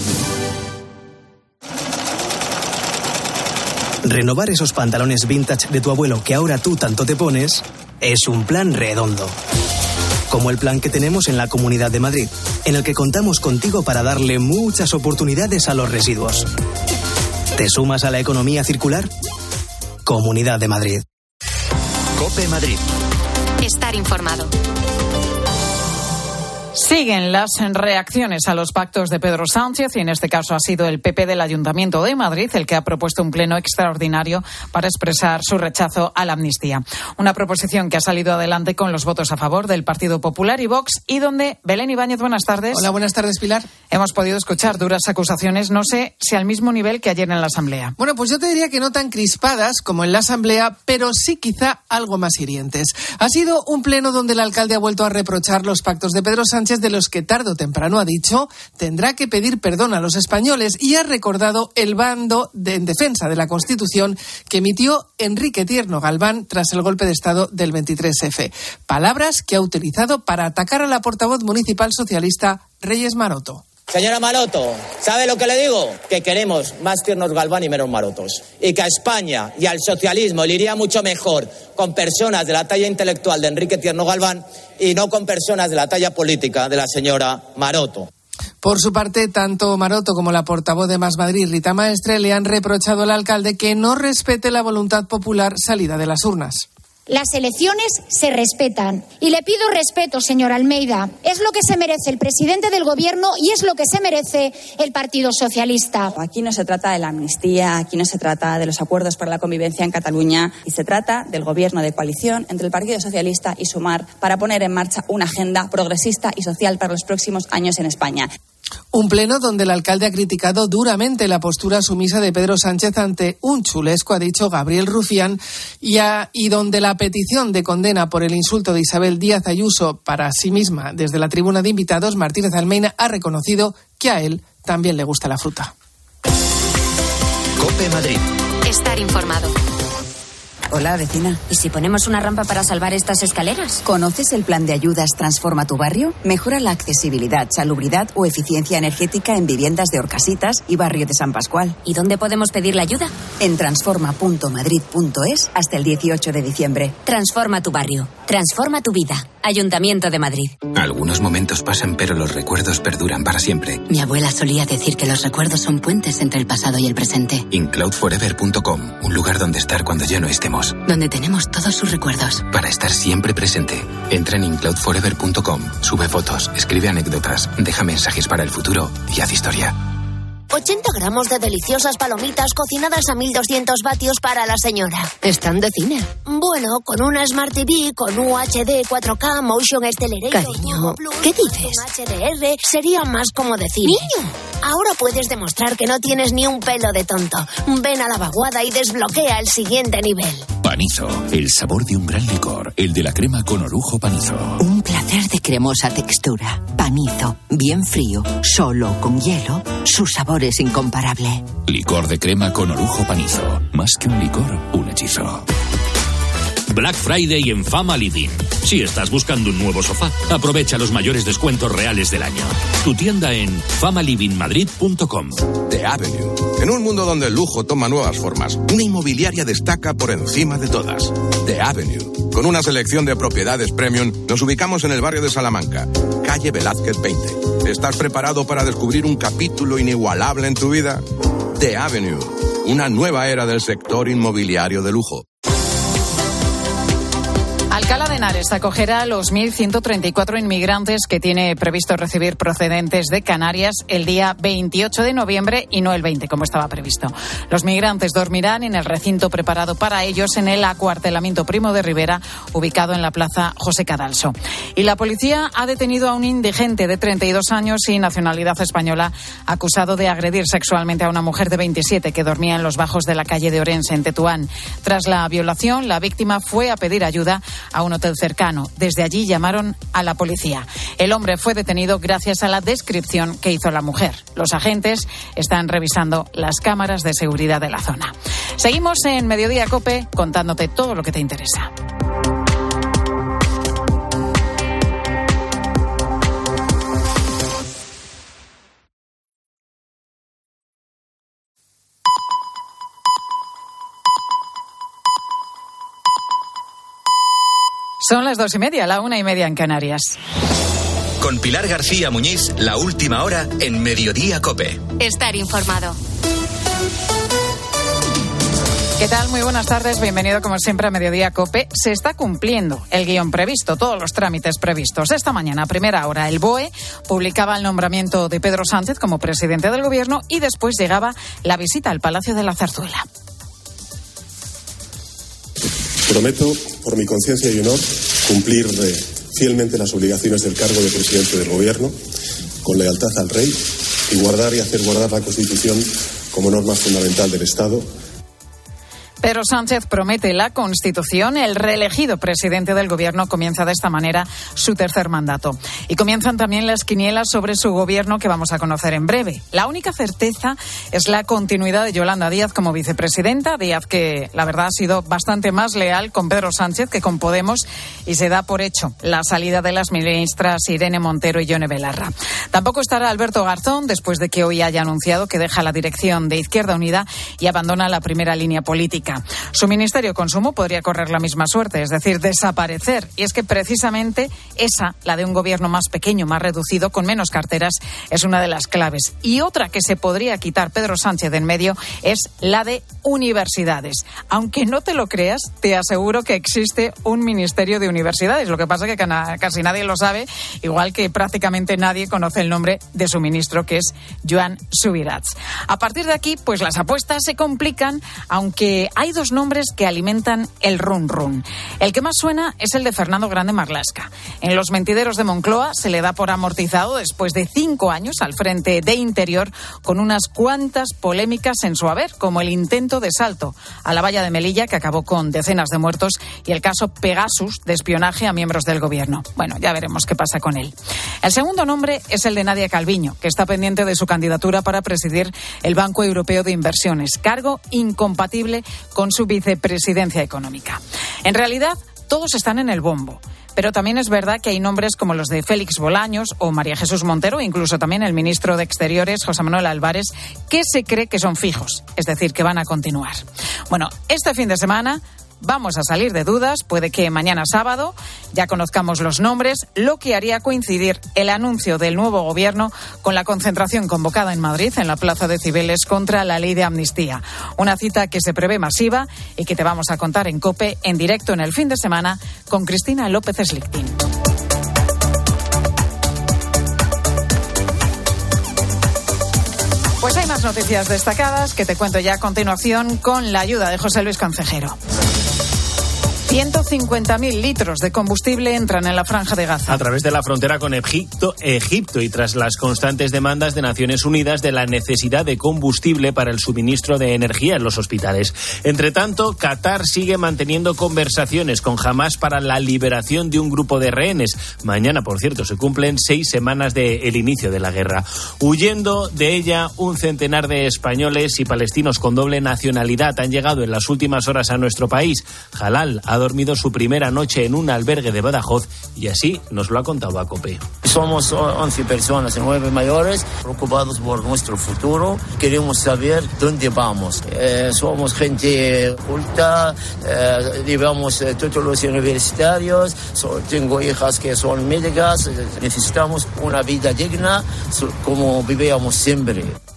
Renovar esos pantalones vintage de tu abuelo que ahora tú tanto te pones es un plan redondo. Como el plan que tenemos en la Comunidad de Madrid, en el que contamos contigo para darle muchas oportunidades a los residuos. ¿Te sumas a la economía circular? Comunidad de Madrid. COPE Madrid. Estar informado. Siguen las reacciones a los pactos de Pedro Sánchez y en este caso ha sido el P P del Ayuntamiento de Madrid el que ha propuesto un pleno extraordinario para expresar su rechazo a la amnistía. Una proposición que ha salido adelante con los votos a favor del Partido Popular y Vox y donde, Belén Ibáñez, buenas tardes. Hola, buenas tardes, Pilar. Hemos podido escuchar duras acusaciones, no sé si al mismo nivel que ayer en la Asamblea. Bueno, pues yo te diría que no tan crispadas como en la Asamblea, pero sí quizá algo más hirientes. Ha sido un pleno donde el alcalde ha vuelto a reprochar los pactos de Pedro Sánchez, de los que tarde o temprano ha dicho tendrá que pedir perdón a los españoles y ha recordado el bando de, en defensa de la Constitución que emitió Enrique Tierno Galván tras el golpe de Estado del veintitrés efe. Palabras que ha utilizado para atacar a la portavoz municipal socialista Reyes Maroto. Señora Maroto, ¿sabe lo que le digo? Que queremos más Tiernos Galván y menos Marotos. Y que a España y al socialismo le iría mucho mejor con personas de la talla intelectual de Enrique Tierno Galván y no con personas de la talla política de la señora Maroto. Por su parte, tanto Maroto como la portavoz de Más Madrid, Rita Maestre, le han reprochado al alcalde que no respete la voluntad popular salida de las urnas. Las elecciones se respetan. Y le pido respeto, señor Almeida. Es lo que se merece el presidente del Gobierno y es lo que se merece el Partido Socialista. Aquí no se trata de la amnistía, aquí no se trata de los acuerdos para la convivencia en Cataluña y se trata del Gobierno de coalición entre el Partido Socialista y Sumar para poner en marcha una agenda progresista y social para los próximos años en España. Un pleno donde el alcalde ha criticado duramente la postura sumisa de Pedro Sánchez ante un chulesco, ha dicho Gabriel Rufián, y, a, y donde la petición de condena por el insulto de Isabel Díaz Ayuso para sí misma desde la tribuna de invitados, Martínez Almeida ha reconocido que a él también le gusta la fruta. COPE Madrid. Estar informado. Hola, vecina. ¿Y si ponemos una rampa para salvar estas escaleras? ¿Conoces el plan de ayudas Transforma tu Barrio? Mejora la accesibilidad, salubridad o eficiencia energética en viviendas de Orcasitas y Barrio de San Pascual. ¿Y dónde podemos pedir la ayuda? En transforma punto madrid punto es hasta el dieciocho de diciembre. Transforma tu barrio. Transforma tu vida. Ayuntamiento de Madrid. Algunos momentos pasan, pero los recuerdos perduran para siempre. Mi abuela solía decir que los recuerdos son puentes entre el pasado y el presente. in cloud forever punto com, un lugar donde estar cuando ya no estemos. Donde tenemos todos sus recuerdos. Para estar siempre presente. Entra en in cloud forever punto com, sube fotos, escribe anécdotas, deja mensajes para el futuro y haz historia. ochenta gramos de deliciosas palomitas cocinadas a mil doscientos vatios para la señora. Están de cine. Bueno, con una Smart T V, con U H D, cuatro K, Motion Accelerator... Cariño, ¿qué dices? H D R, sería más como decir... ¡Niño! Ahora puedes demostrar que no tienes ni un pelo de tonto. Ven a la vaguada y desbloquea el siguiente nivel. Panizo, el sabor de un gran licor, el de la crema con orujo Panizo. Un placer de cremosa textura. Panizo, bien frío, solo con hielo, su sabor es incomparable. Licor de crema con orujo Panizo. Más que un licor, un hechizo. Black Friday en Fama Living. Si estás buscando un nuevo sofá, aprovecha los mayores descuentos reales del año. Tu tienda en fama living madrid punto com. The Avenue. En un mundo donde el lujo toma nuevas formas, una inmobiliaria destaca por encima de todas. The Avenue. Con una selección de propiedades premium, nos ubicamos en el barrio de Salamanca, calle Velázquez veinte. ¿Estás preparado para descubrir un capítulo inigualable en tu vida? The Avenue. Una nueva era del sector inmobiliario de lujo. Alcalá de Henares acogerá a los mil ciento treinta y cuatro inmigrantes que tiene previsto recibir procedentes de Canarias el día veintiocho de noviembre y no el veinte, como estaba previsto. Los migrantes dormirán en el recinto preparado para ellos en el acuartelamiento Primo de Rivera, ubicado en la plaza José Cadalso. Y la policía ha detenido a un indigente de treinta y dos años y nacionalidad española, acusado de agredir sexualmente a una mujer de veintisiete que dormía en los bajos de la calle de Orense, en Tetuán. Tras la violación, la víctima fue a pedir ayuda a un hotel cercano. Desde allí llamaron a la policía. El hombre fue detenido gracias a la descripción que hizo la mujer. Los agentes están revisando las cámaras de seguridad de la zona. Seguimos en Mediodía COPE contándote todo lo que te interesa. Son las dos y media, la una y media en Canarias. Con Pilar García Muñiz, la última hora en Mediodía COPE. Estar informado. ¿Qué tal? Muy buenas tardes. Bienvenido como siempre a Mediodía COPE. Se está cumpliendo el guión previsto, todos los trámites previstos. Esta mañana, a primera hora, el B O E publicaba el nombramiento de Pedro Sánchez como presidente del Gobierno y después llegaba la visita al Palacio de la Zarzuela. Prometo, por mi conciencia y honor, cumplir eh, fielmente las obligaciones del cargo de presidente del Gobierno, con lealtad al Rey, y guardar y hacer guardar la Constitución como norma fundamental del Estado. Pedro Sánchez promete la Constitución. El reelegido presidente del Gobierno comienza de esta manera su tercer mandato. Y comienzan también las quinielas sobre su gobierno que vamos a conocer en breve. La única certeza es la continuidad de Yolanda Díaz como vicepresidenta. Díaz, que la verdad ha sido bastante más leal con Pedro Sánchez que con Podemos, y se da por hecho la salida de las ministras Irene Montero y Yone Belarra. Tampoco estará Alberto Garzón, después de que hoy haya anunciado que deja la dirección de Izquierda Unida y abandona la primera línea política. Su Ministerio de Consumo podría correr la misma suerte, es decir, desaparecer. Y es que precisamente esa, la de un gobierno más pequeño, más reducido, con menos carteras, es una de las claves. Y otra que se podría quitar Pedro Sánchez de en medio es la de universidades. Aunque no te lo creas, te aseguro que existe un Ministerio de Universidades. Lo que pasa es que casi nadie lo sabe, igual que prácticamente nadie conoce el nombre de su ministro, que es Joan Subirats. A partir de aquí, pues las apuestas se complican, aunque hay dos nombres que alimentan el run run. El que más suena es el de Fernando Grande Marlaska. En los mentideros de Moncloa se le da por amortizado después de cinco años al frente de Interior, con unas cuantas polémicas en su haber, como el intento de salto a la valla de Melilla, que acabó con decenas de muertos, y el caso Pegasus de espionaje a miembros del gobierno. Bueno, ya veremos qué pasa con él. El segundo nombre es el de Nadia Calviño, que está pendiente de su candidatura para presidir el Banco Europeo de Inversiones, cargo incompatible con su vicepresidencia económica. En realidad, todos están en el bombo. Pero también es verdad que hay nombres como los de Félix Bolaños o María Jesús Montero, incluso también el ministro de Exteriores, José Manuel Álvarez, que se cree que son fijos, es decir, que van a continuar. Bueno, este fin de semana vamos a salir de dudas. Puede que mañana sábado ya conozcamos los nombres, lo que haría coincidir el anuncio del nuevo gobierno con la concentración convocada en Madrid, en la Plaza de Cibeles, contra la ley de amnistía. Una cita que se prevé masiva y que te vamos a contar en COPE en directo en el fin de semana con Cristina López Slichting. Pues hay más noticias destacadas que te cuento ya a continuación con la ayuda de José Luis Concejero. ciento cincuenta mil litros de combustible entran en la Franja de Gaza. A través de la frontera con Egipto, Egipto y tras las constantes demandas de Naciones Unidas de la necesidad de combustible para el suministro de energía en los hospitales. Entre tanto, Qatar sigue manteniendo conversaciones con Hamás para la liberación de un grupo de rehenes. Mañana, por cierto, se cumplen seis semanas del inicio de la guerra. Huyendo de ella, un centenar de españoles y palestinos con doble nacionalidad han llegado en las últimas horas a nuestro país. Jalal ha dormido su primera noche en un albergue de Badajoz y así nos lo ha contado a COPE. Somos once personas, nueve mayores, preocupados por nuestro futuro. Queremos saber dónde vamos. Eh, somos gente culta, eh, llevamos eh, títulos universitarios, so, tengo hijas que son médicas. Necesitamos una vida digna, so, como vivíamos siempre.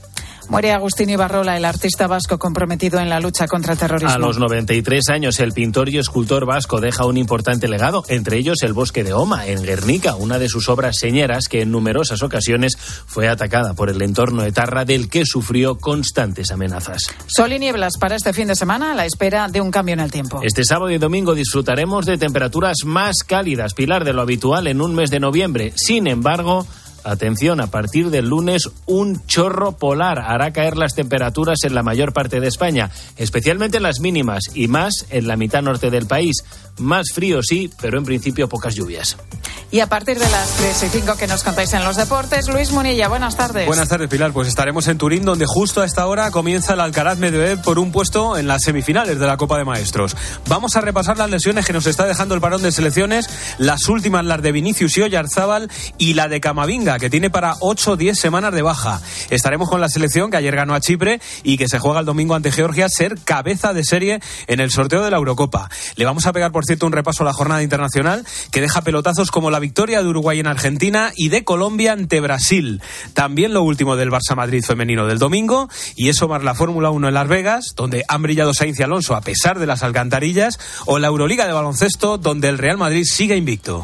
Muere Agustín Ibarrola, el artista vasco comprometido en la lucha contra el terrorismo. A los noventa y tres años, el pintor y escultor vasco deja un importante legado, entre ellos el Bosque de Oma, en Guernica, una de sus obras señeras que en numerosas ocasiones fue atacada por el entorno etarra, del que sufrió constantes amenazas. Sol y nieblas para este fin de semana, a la espera de un cambio en el tiempo. Este sábado y domingo disfrutaremos de temperaturas más cálidas, Pilar, de lo habitual en un mes de noviembre. Sin embargo, atención, a partir del lunes un chorro polar hará caer las temperaturas en la mayor parte de España, especialmente en las mínimas y más en la mitad norte del país. Más frío sí, pero en principio pocas lluvias. Y a partir de las tres y cinco que nos contáis en los deportes, Luis Munilla, buenas tardes. Buenas tardes, Pilar. Pues estaremos en Turín, donde justo a esta hora comienza el Alcaraz Medvedev por un puesto en las semifinales de la Copa de Maestros. Vamos a repasar las lesiones que nos está dejando el parón de selecciones, las últimas, las de Vinicius y Oyarzábal, y la de Camavinga, que tiene para ocho o diez semanas de baja. Estaremos con la selección que ayer ganó a Chipre y que se juega el domingo ante Georgia, ser cabeza de serie en el sorteo de la Eurocopa. Le vamos a pegar, por cierto, un repaso a la jornada internacional, que deja pelotazos como la victoria de Uruguay en Argentina y de Colombia ante Brasil. También lo último del Barça-Madrid femenino del domingo, y eso más la Fórmula uno en Las Vegas, donde han brillado Sainz y Alonso a pesar de las alcantarillas, o la Euroliga de baloncesto, donde el Real Madrid sigue invicto.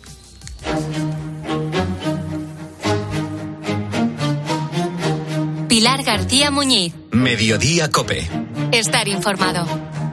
Pilar García Muñiz. Mediodía COPE. Estar informado.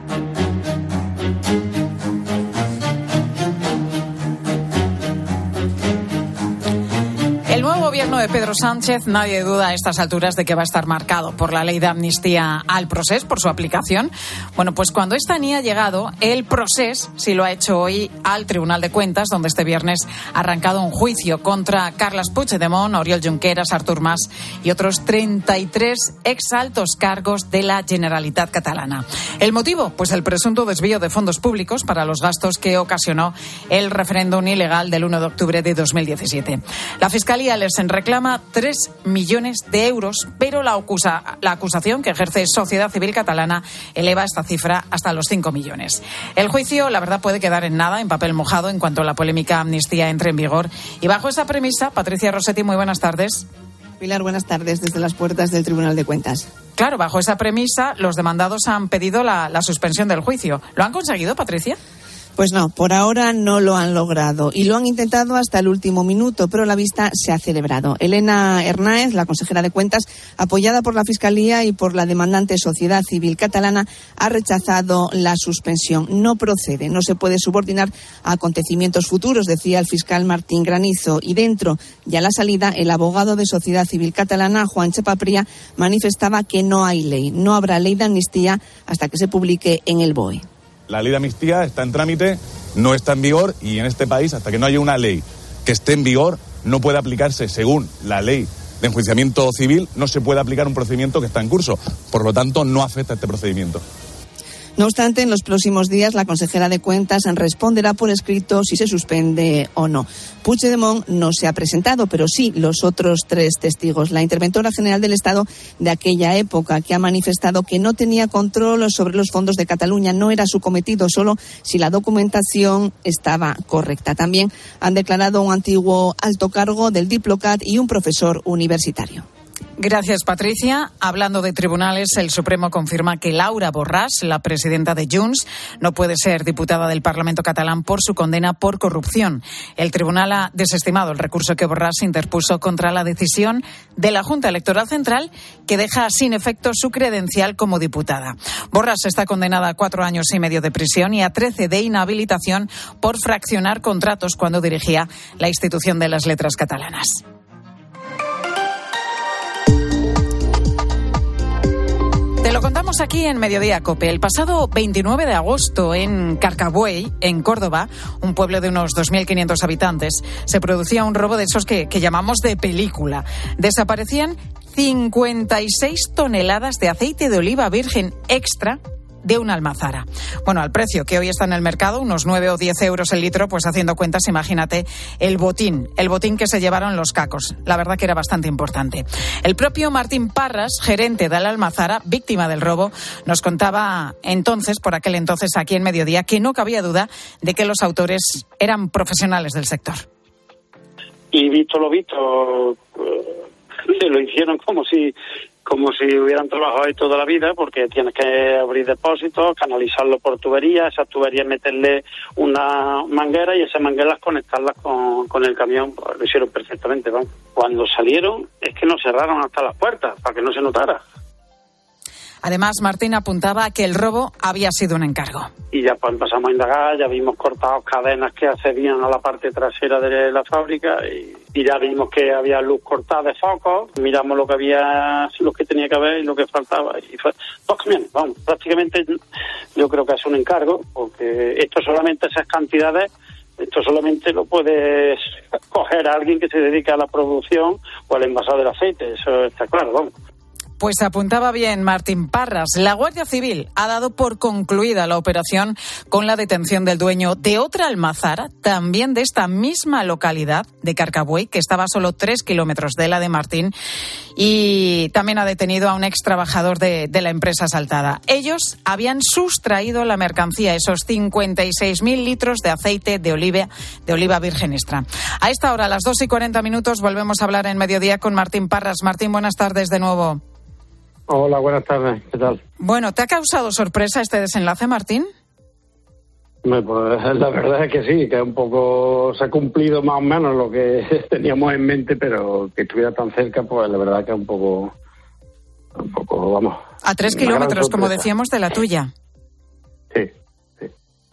El nuevo gobierno de Pedro Sánchez, nadie duda a estas alturas de que va a estar marcado por la ley de amnistía al Procés, por su aplicación. Bueno, pues cuando esta ni ha llegado, el Procés sí lo ha hecho hoy al Tribunal de Cuentas, donde este viernes ha arrancado un juicio contra Carles Puigdemont, Oriol Junqueras, Artur Mas y otros treinta y tres exaltos cargos de la Generalitat catalana. ¿El motivo? Pues el presunto desvío de fondos públicos para los gastos que ocasionó el referéndum ilegal del uno de octubre de dos mil diecisiete. La Fiscalía les reclama tres millones de euros, pero la, acusa, la acusación que ejerce Sociedad Civil Catalana eleva esta cifra hasta los cinco millones. El juicio, la verdad, puede quedar en nada, en papel mojado, en cuanto la polémica amnistía entre en vigor. Y bajo esa premisa, Patricia Rossetti, muy buenas tardes. Pilar, buenas tardes desde las puertas del Tribunal de Cuentas. Claro, bajo esa premisa, los demandados han pedido la, la suspensión del juicio. ¿Lo han conseguido, Patricia? Pues no, por ahora no lo han logrado y lo han intentado hasta el último minuto, pero la vista se ha celebrado. Elena Hernáez, la consejera de Cuentas, apoyada por la Fiscalía y por la demandante Sociedad Civil Catalana, ha rechazado la suspensión. No procede, no se puede subordinar a acontecimientos futuros, decía el fiscal Martín Granizo. Y dentro y a la salida, el abogado de Sociedad Civil Catalana, Juan Chepapria, manifestaba que no hay ley, no habrá ley de amnistía hasta que se publique en el B O E. La ley de amnistía está en trámite, no está en vigor, y en este país, hasta que no haya una ley que esté en vigor, no puede aplicarse, según la ley de enjuiciamiento civil, no se puede aplicar un procedimiento que está en curso. Por lo tanto, no afecta a este procedimiento. No obstante, en los próximos días la consejera de Cuentas responderá por escrito si se suspende o no. Puigdemont no se ha presentado, pero sí los otros tres testigos. La interventora general del Estado de aquella época, que ha manifestado que no tenía control sobre los fondos de Cataluña, no era su cometido, solo si la documentación estaba correcta. También han declarado un antiguo alto cargo del Diplocat y un profesor universitario. Gracias, Patricia. Hablando de tribunales, el Supremo confirma que Laura Borràs, la presidenta de Junts, no puede ser diputada del Parlamento catalán por su condena por corrupción. El tribunal ha desestimado el recurso que Borràs interpuso contra la decisión de la Junta Electoral Central, que deja sin efecto su credencial como diputada. Borràs está condenada a cuatro años y medio de prisión y a trece de inhabilitación por fraccionar contratos cuando dirigía la institución de las letras catalanas. Te lo contamos aquí en Mediodía COPE. El pasado veintinueve de agosto en Carcabuey, en Córdoba, un pueblo de unos dos mil quinientos habitantes, se producía un robo de esos que, que llamamos de película. Desaparecían cincuenta y seis toneladas de aceite de oliva virgen extra de una almazara. Bueno, al precio que hoy está en el mercado, unos nueve o diez euros el litro, pues haciendo cuentas, imagínate el botín, el botín que se llevaron los cacos. La verdad que era bastante importante. El propio Martín Parras, gerente de la almazara, víctima del robo, nos contaba entonces, por aquel entonces aquí en Mediodía, que no cabía duda de que los autores eran profesionales del sector. Y visto lo visto, se lo hicieron como si como si hubieran trabajado ahí toda la vida, porque tienes que abrir depósitos, canalizarlo por tuberías, esas tuberías meterle una manguera y esas mangueras conectarlas con, con el camión. Pues lo hicieron perfectamente, vamos. Cuando salieron es que nos cerraron hasta las puertas para que no se notara. Además, Martín apuntaba a que el robo había sido un encargo. Y ya pues empezamos a indagar, ya vimos cortados cadenas que accedían a la parte trasera de la fábrica y, y ya vimos que había luz cortada de focos, miramos lo que había, lo que tenía que haber y lo que faltaba. Y fue dos camiones, vamos, prácticamente yo creo que es un encargo, porque esto solamente esas cantidades, esto solamente lo puede coger a alguien que se dedica a la producción o al envasado del aceite, eso está claro, vamos. Pues apuntaba bien Martín Parras. La Guardia Civil ha dado por concluida la operación con la detención del dueño de otra almazara, también de esta misma localidad de Carcabuey, que estaba a solo tres kilómetros de la de Martín, y también ha detenido a un ex trabajador de, de la empresa asaltada. Ellos habían sustraído la mercancía, esos cincuenta y seis mil litros de aceite de oliva, de oliva virgen extra. A esta hora, a las dos y cuarenta minutos, volvemos a hablar en Mediodía con Martín Parras. Martín, buenas tardes de nuevo. Hola, buenas tardes. ¿Qué tal? Bueno, ¿te ha causado sorpresa este desenlace, Martín? Pues la verdad es que sí, que un poco se ha cumplido más o menos lo que teníamos en mente, pero que estuviera tan cerca, pues la verdad que es un poco, un poco, vamos. A tres kilómetros, como decíamos, de la tuya. Sí, sí.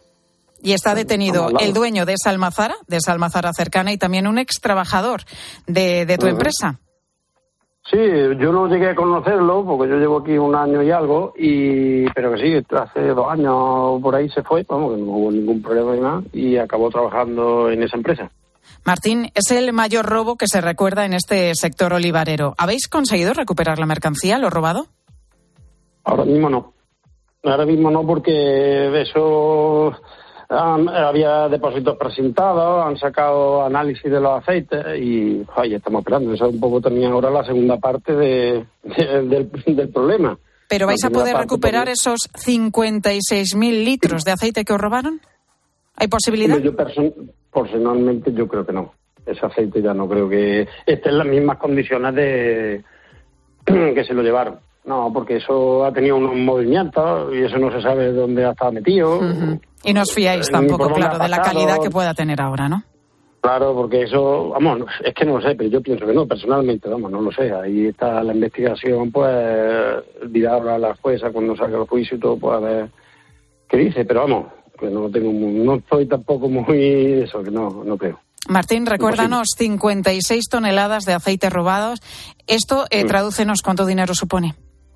Y está detenido el dueño de esa almazara, de esa almazara cercana, y también un ex trabajador de, de tu uh-huh. empresa. Sí, yo no llegué a conocerlo porque yo llevo aquí un año y algo, y pero que sí, hace dos años por ahí se fue, vamos, que no hubo ningún problema ni nada, y acabó trabajando en esa empresa. Martín, es el mayor robo que se recuerda en este sector olivarero. ¿Habéis conseguido recuperar la mercancía, lo robado? Ahora mismo no. Ahora mismo no, porque eso... Um, había depósitos presentados, han sacado análisis de los aceites y ay, estamos esperando. Eso es un poco también ahora la segunda parte de, de, del, del problema. ¿Pero vais a poder recuperar esos cincuenta y seis mil litros de aceite que os robaron? ¿Hay posibilidad? Yo person- personalmente yo creo que no. Ese aceite ya no creo que esté en las mismas condiciones de que se lo llevaron. No, porque eso ha tenido unos movimientos y eso no se sabe dónde ha estado metido. Uh-huh. Y no os fiáis tampoco, claro, de la calidad que pueda tener ahora, ¿no? Claro, porque eso, vamos, es que no lo sé, pero yo pienso que no, personalmente, vamos, no lo sé. Ahí está la investigación, pues, dirá ahora la jueza cuando salga el juicio y todo, pues a ver qué dice, pero vamos, que no tengo, no estoy tampoco muy eso, que no, no creo. Martín, recuérdanos, cincuenta y seis toneladas de aceite robados. Esto, eh, sí. Tradúcenos cuánto dinero supone.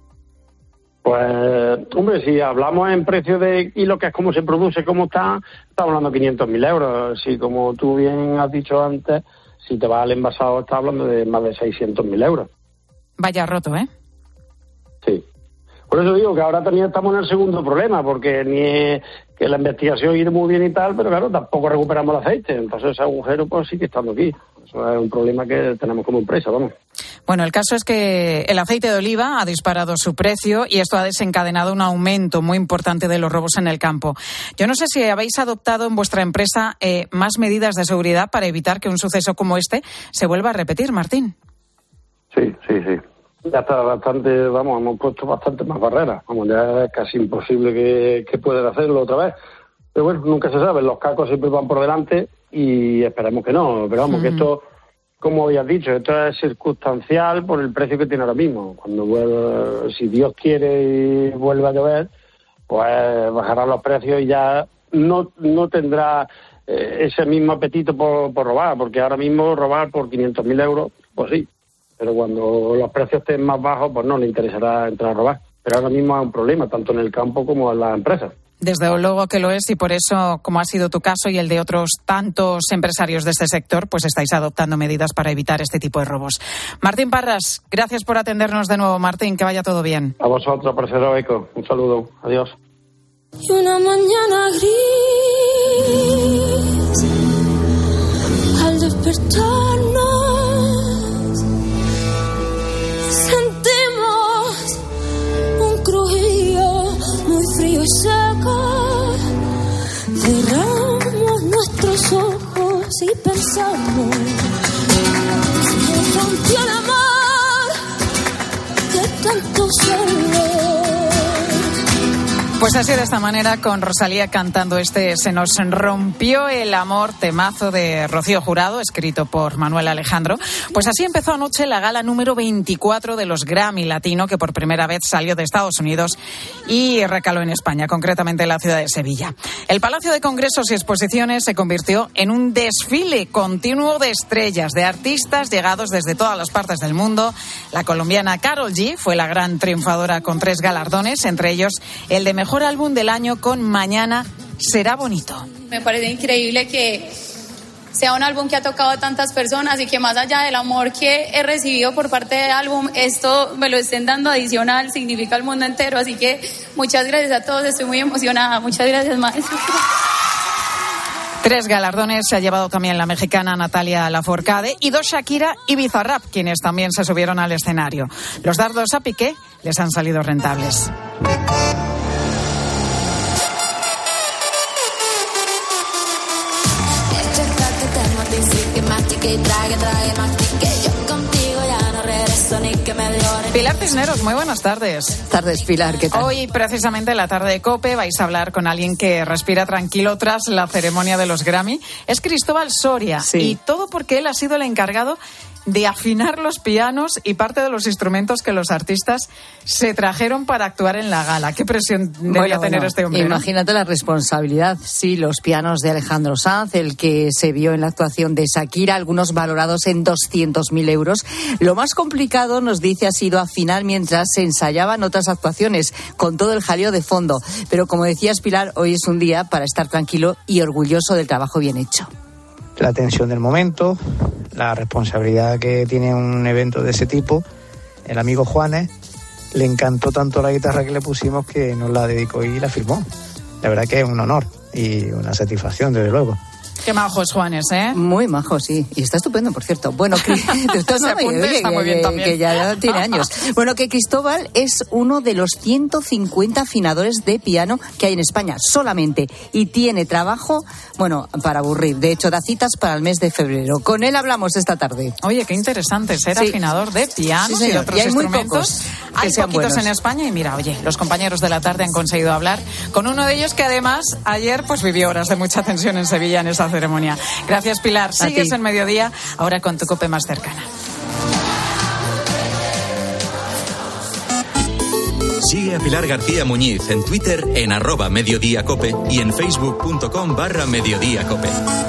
Pues, hombre, si hablamos en precio de kilo, que es cómo se produce, cómo está, estamos hablando de quinientos mil euros. Si, como tú bien has dicho antes, si te vas al envasado, estás hablando de más de seiscientos mil euros. Vaya roto, ¿eh? Sí. Por eso digo que ahora también estamos en el segundo problema, porque ni es que la investigación irá muy bien y tal, pero claro, tampoco recuperamos el aceite. Entonces ese agujero pues sigue estando aquí. Eso es un problema que tenemos como empresa, vamos. Bueno, el caso es que el aceite de oliva ha disparado su precio y esto ha desencadenado un aumento muy importante de los robos en el campo. Yo no sé si habéis adoptado en vuestra empresa eh, más medidas de seguridad para evitar que un suceso como este se vuelva a repetir, Martín. Sí, sí, sí. Ya está bastante, vamos, hemos puesto bastante más barreras. Vamos, ya es casi imposible que, que puedan hacerlo otra vez. Pero bueno, nunca se sabe, los cacos siempre van por delante y esperemos que no. Pero vamos, uh-huh. que esto, como habías dicho, esto es circunstancial por el precio que tiene ahora mismo. Cuando vuelva, si Dios quiere y vuelva a llover, pues bajarán los precios y ya no, no tendrá eh, ese mismo apetito por, por robar, porque ahora mismo robar por quinientos mil euros, pues sí. Pero cuando los precios estén más bajos, pues no le interesará entrar a robar. Pero ahora mismo hay un problema, tanto en el campo como en las empresas. Desde luego que lo es y por eso, como ha sido tu caso y el de otros tantos empresarios de este sector, pues estáis adoptando medidas para evitar este tipo de robos. Martín Parras, gracias por atendernos de nuevo, Martín, que vaya todo bien. A vosotros, por ser eco. Un saludo. Adiós. Y una mañana gris, al despertarnos, sentimos un crujido muy frío y seco. Cerramos nuestros ojos y pensamos que rompió el amor que tanto solo. Pues así, de esta manera, con Rosalía cantando este Se nos rompió el amor, temazo de Rocío Jurado, escrito por Manuel Alejandro. Pues así empezó anoche la gala número veinticuatro de los Grammy Latino, que por primera vez salió de Estados Unidos y recaló en España, concretamente en la ciudad de Sevilla. El Palacio de Congresos y Exposiciones se convirtió en un desfile continuo de estrellas, de artistas llegados desde todas las partes del mundo. La colombiana Karol G fue la gran triunfadora con tres galardones, entre ellos el de mejor Mejor álbum del año con Mañana será bonito. Me parece increíble que sea un álbum que ha tocado a tantas personas y que más allá del amor que he recibido por parte del álbum, esto me lo estén dando adicional, significa el mundo entero. Así que muchas gracias a todos, estoy muy emocionada. Muchas gracias, maestro. Tres galardones se ha llevado también la mexicana Natalia Lafourcade y dos Shakira y Bizarrap, quienes también se subieron al escenario. Los dardos a Piqué les han salido rentables. Pilar Cisneros, muy buenas tardes. Tardes, Pilar, ¿qué tal? Hoy, precisamente en la tarde de COPE, vais a hablar con alguien que respira tranquilo tras la ceremonia de los Grammy. Es Cristóbal Soria. Sí. Y todo porque él ha sido el encargado de afinar los pianos y parte de los instrumentos que los artistas se trajeron para actuar en la gala. ¿Qué presión debía bueno, tener bueno, este hombre? Imagínate, ¿no?, la responsabilidad. Sí, los pianos de Alejandro Sanz, el que se vio en la actuación de Shakira, algunos valorados en doscientos mil euros. Lo más complicado, nos dice, ha sido afinar mientras se ensayaban otras actuaciones, con todo el jaleo de fondo. Pero como decías, Pilar, hoy es un día para estar tranquilo y orgulloso del trabajo bien hecho. La tensión del momento, la responsabilidad que tiene un evento de ese tipo. El amigo Juanes le encantó tanto la guitarra que le pusimos que nos la dedicó y la firmó. La verdad que es un honor y una satisfacción, desde luego. Qué majo es Juanes, ¿eh? Muy majo, sí. Y está estupendo, por cierto. Bueno, que, Se apunte, oye, está muy bien que, también. que ya tiene años. Bueno, que Cristóbal es uno de los ciento cincuenta afinadores de piano que hay en España, solamente. Y tiene trabajo, bueno, para aburrir. De hecho, da citas para el mes de febrero. Con él hablamos esta tarde. Oye, qué interesante ser Sí. afinador de pianos Sí, y de señor. otros Y hay muy instrumentos. pocos que Hay sean poquitos buenos. en España y mira, oye, los compañeros de la tarde han conseguido hablar con uno de ellos que además ayer pues vivió horas de mucha tensión en Sevilla en esa ceremonia. Gracias, Pilar. A Sigues ti. en Mediodía, ahora con tu COPE más cercana. Sigue a Pilar García Muñiz en Twitter en arroba mediodíacope y en facebook.com barra mediodíacope.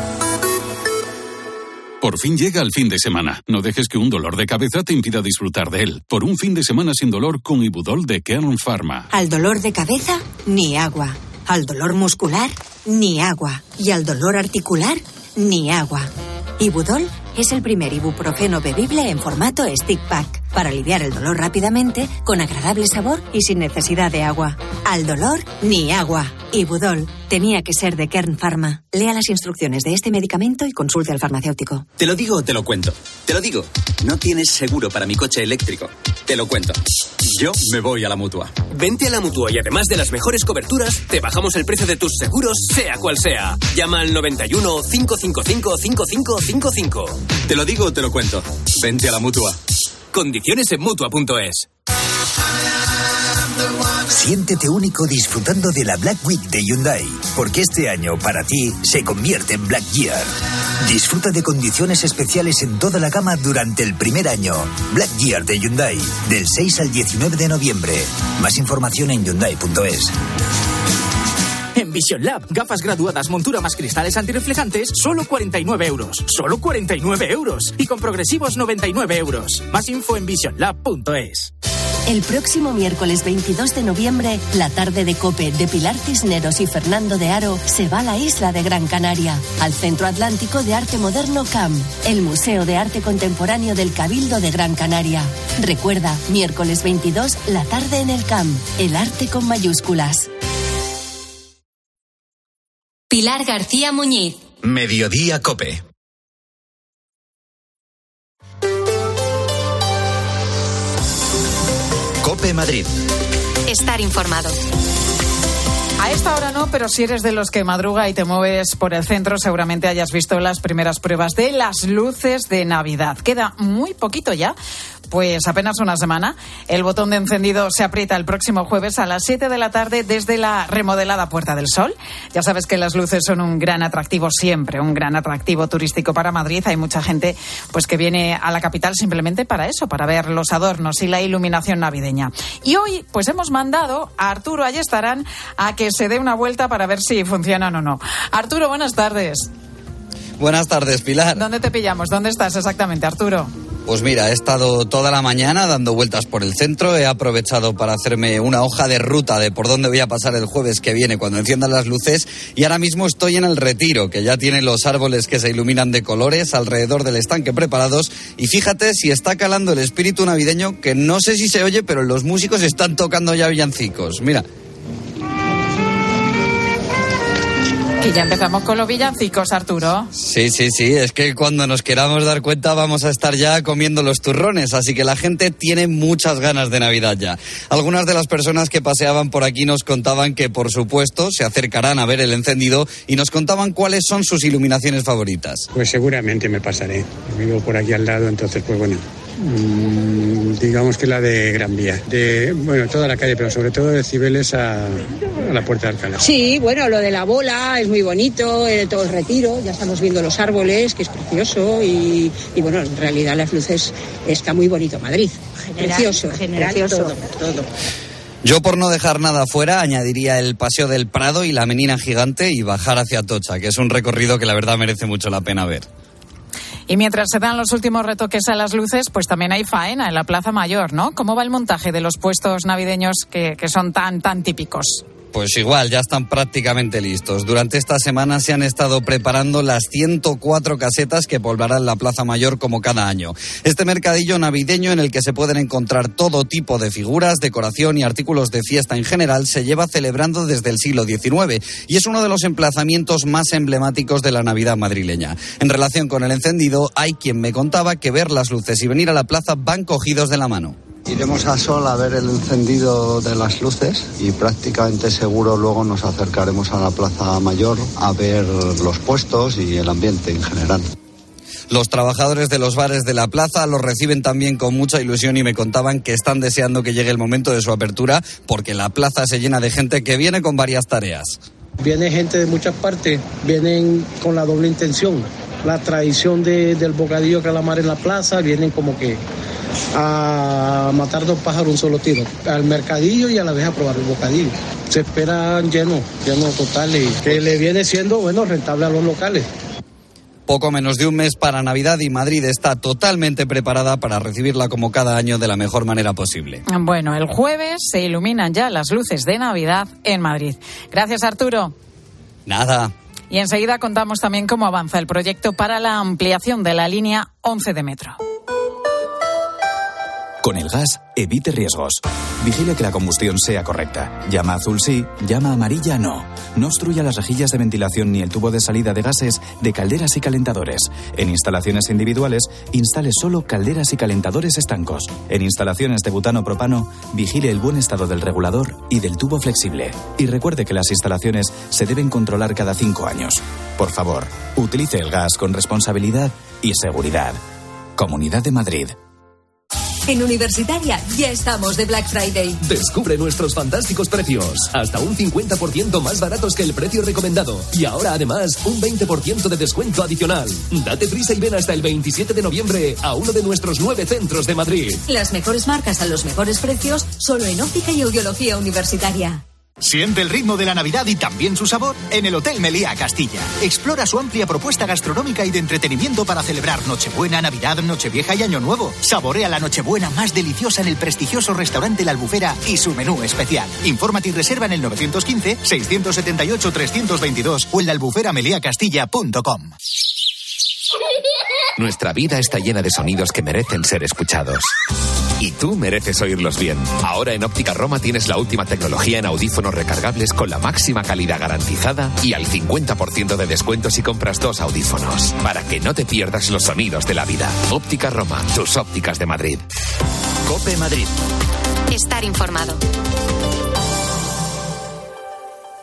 Por fin llega el fin de semana. No dejes que un dolor de cabeza te impida disfrutar de él. Por un fin de semana sin dolor con Ibudol de Kern Pharma. Al dolor de cabeza, ni agua. Al dolor muscular, ni agua. Y al dolor articular, ni agua. Ibudol es el primer ibuprofeno bebible en formato stick pack para aliviar el dolor rápidamente, con agradable sabor y sin necesidad de agua. Al dolor, ni agua. Ibudol tenía que ser de Kern Pharma. Lea las instrucciones de este medicamento y consulte al farmacéutico. Te lo digo o te lo cuento. Te lo digo. No tienes seguro para mi coche eléctrico. Te lo cuento. Yo me voy a la Mutua. Vente a la Mutua y además de las mejores coberturas, te bajamos el precio de tus seguros, sea cual sea. Llama al noventa y uno, cinco cinco cinco, cinco cinco cinco cinco. Te lo digo o te lo cuento. Vente a la Mutua. Condiciones en Mutua punto es. Siéntete único disfrutando de la Black Week de Hyundai, porque este año para ti se convierte en Black Year. Disfruta de condiciones especiales en toda la gama durante el primer año. Black Year de Hyundai, del seis al diecinueve de noviembre. Más información en hyundai punto es. En Vision Lab, gafas graduadas, montura más cristales antirreflejantes, solo cuarenta y nueve euros. Solo cuarenta y nueve euros. Y con progresivos noventa y nueve euros. Más info en vision lab punto es. El próximo miércoles veintidós de noviembre, la tarde de COPE de Pilar Cisneros y Fernando de Aro se va a la isla de Gran Canaria, al Centro Atlántico de Arte Moderno C A M, el Museo de Arte Contemporáneo del Cabildo de Gran Canaria. Recuerda, miércoles veintidós, la tarde en el C A M, el arte con mayúsculas. Pilar García Muñiz. Mediodía COPE. COPE Madrid. Estar informado. A esta hora no, pero si eres de los que madruga y te mueves por el centro, seguramente hayas visto las primeras pruebas de las luces de Navidad. Queda muy poquito ya pues apenas una semana. El botón de encendido se aprieta el próximo jueves a las siete de la tarde desde la remodelada Puerta del Sol. Ya sabes que las luces son un gran atractivo siempre, un gran atractivo turístico para Madrid. Hay mucha gente pues que viene a la capital simplemente para eso, para ver los adornos y la iluminación navideña. Y hoy pues hemos mandado a Arturo Ayestarán a que se dé una vuelta para ver si funcionan o no. Arturo, buenas tardes. Buenas tardes, Pilar. ¿Dónde te pillamos? ¿Dónde estás exactamente, Arturo? Pues mira, he estado toda la mañana dando vueltas por el centro, he aprovechado para hacerme una hoja de ruta de por dónde voy a pasar el jueves que viene cuando enciendan las luces, y ahora mismo estoy en el Retiro, que ya tiene los árboles que se iluminan de colores alrededor del estanque preparados, y fíjate si está calando el espíritu navideño, que no sé si se oye, pero los músicos están tocando ya villancicos. Mira. Y ya empezamos con los villancicos, Arturo. Sí, sí, sí, es que cuando nos queramos dar cuenta vamos a estar ya comiendo los turrones, así que la gente tiene muchas ganas de Navidad ya. Algunas de las personas que paseaban por aquí nos contaban que, por supuesto, se acercarán a ver el encendido y nos contaban cuáles son sus iluminaciones favoritas. Pues seguramente me pasaré. Vivo por aquí al lado, entonces, pues bueno, mmm, digamos que la de Gran Vía. De, bueno, toda la calle, pero sobre todo de Cibeles a, a la Puerta de Alcalá. Sí, bueno, lo de la bola es muy bonito, eh, todo el Retiro, ya estamos viendo los árboles, que es precioso, y, y bueno, en realidad las luces, está muy bonito Madrid. General, precioso, general, precioso. Todo, todo. Yo, por no dejar nada fuera, añadiría el Paseo del Prado y la Menina Gigante y bajar hacia Atocha, que es un recorrido que la verdad merece mucho la pena ver. Y mientras se dan los últimos retoques a las luces, pues también hay faena en la Plaza Mayor, ¿no? ¿Cómo va el montaje de los puestos navideños que, que son tan, tan típicos? Pues igual, ya están prácticamente listos. Durante esta semana se han estado preparando las ciento cuatro casetas que poblarán la Plaza Mayor como cada año. Este mercadillo navideño en el que se pueden encontrar todo tipo de figuras, decoración y artículos de fiesta en general se lleva celebrando desde el siglo diecinueve y es uno de los emplazamientos más emblemáticos de la Navidad madrileña. En relación con el encendido, hay quien me contaba que ver las luces y venir a la plaza van cogidos de la mano. Iremos a Sol a ver el encendido de las luces y prácticamente seguro luego nos acercaremos a la Plaza Mayor a ver los puestos y el ambiente en general. Los trabajadores de los bares de la plaza los reciben también con mucha ilusión y me contaban que están deseando que llegue el momento de su apertura porque la plaza se llena de gente que viene con varias tareas. Viene gente de muchas partes, vienen con la doble intención. La tradición de, del bocadillo calamar en la plaza, vienen como que a matar dos pájaros un solo tiro, al mercadillo y a la vez a probar el bocadillo. Se esperan lleno, lleno total y que le viene siendo, bueno, rentable a los locales. Poco menos de un mes para Navidad y Madrid está totalmente preparada para recibirla como cada año de la mejor manera posible. Bueno, el jueves se iluminan ya las luces de Navidad en Madrid. Gracias, Arturo. Nada. Y enseguida contamos también cómo avanza el proyecto para la ampliación de la línea once de metro. Con el gas, evite riesgos. Vigile que la combustión sea correcta. Llama azul sí, llama amarilla no. No obstruya las rejillas de ventilación ni el tubo de salida de gases de calderas y calentadores. En instalaciones individuales, instale solo calderas y calentadores estancos. En instalaciones de butano-propano, vigile el buen estado del regulador y del tubo flexible. Y recuerde que las instalaciones se deben controlar cada cinco años. Por favor, utilice el gas con responsabilidad y seguridad. Comunidad de Madrid. En Universitaria ya estamos de Black Friday. Descubre nuestros fantásticos precios. Hasta un cincuenta por ciento más baratos que el precio recomendado. Y ahora además un veinte por ciento de descuento adicional. Date prisa y ven hasta el veintisiete de noviembre a uno de nuestros nueve centros de Madrid. Las mejores marcas a los mejores precios solo en Óptica y Audiología Universitaria. Siente el ritmo de la Navidad y también su sabor en el Hotel Meliá Castilla. Explora su amplia propuesta gastronómica y de entretenimiento para celebrar Nochebuena, Navidad, Nochevieja y Año Nuevo. Saborea la Nochebuena más deliciosa en el prestigioso restaurante La Albufera y su menú especial. Infórmate y reserva en el nueve uno cinco, seis siete ocho, tres dos dos o en la albufera meliá castilla punto com. Nuestra vida está llena de sonidos que merecen ser escuchados. Y tú mereces oírlos bien. Ahora en Óptica Roma tienes la última tecnología en audífonos recargables con la máxima calidad garantizada y al cincuenta por ciento de descuento si compras dos audífonos. Para que no te pierdas los sonidos de la vida. Óptica Roma, tus ópticas de Madrid. COPE Madrid. Estar informado.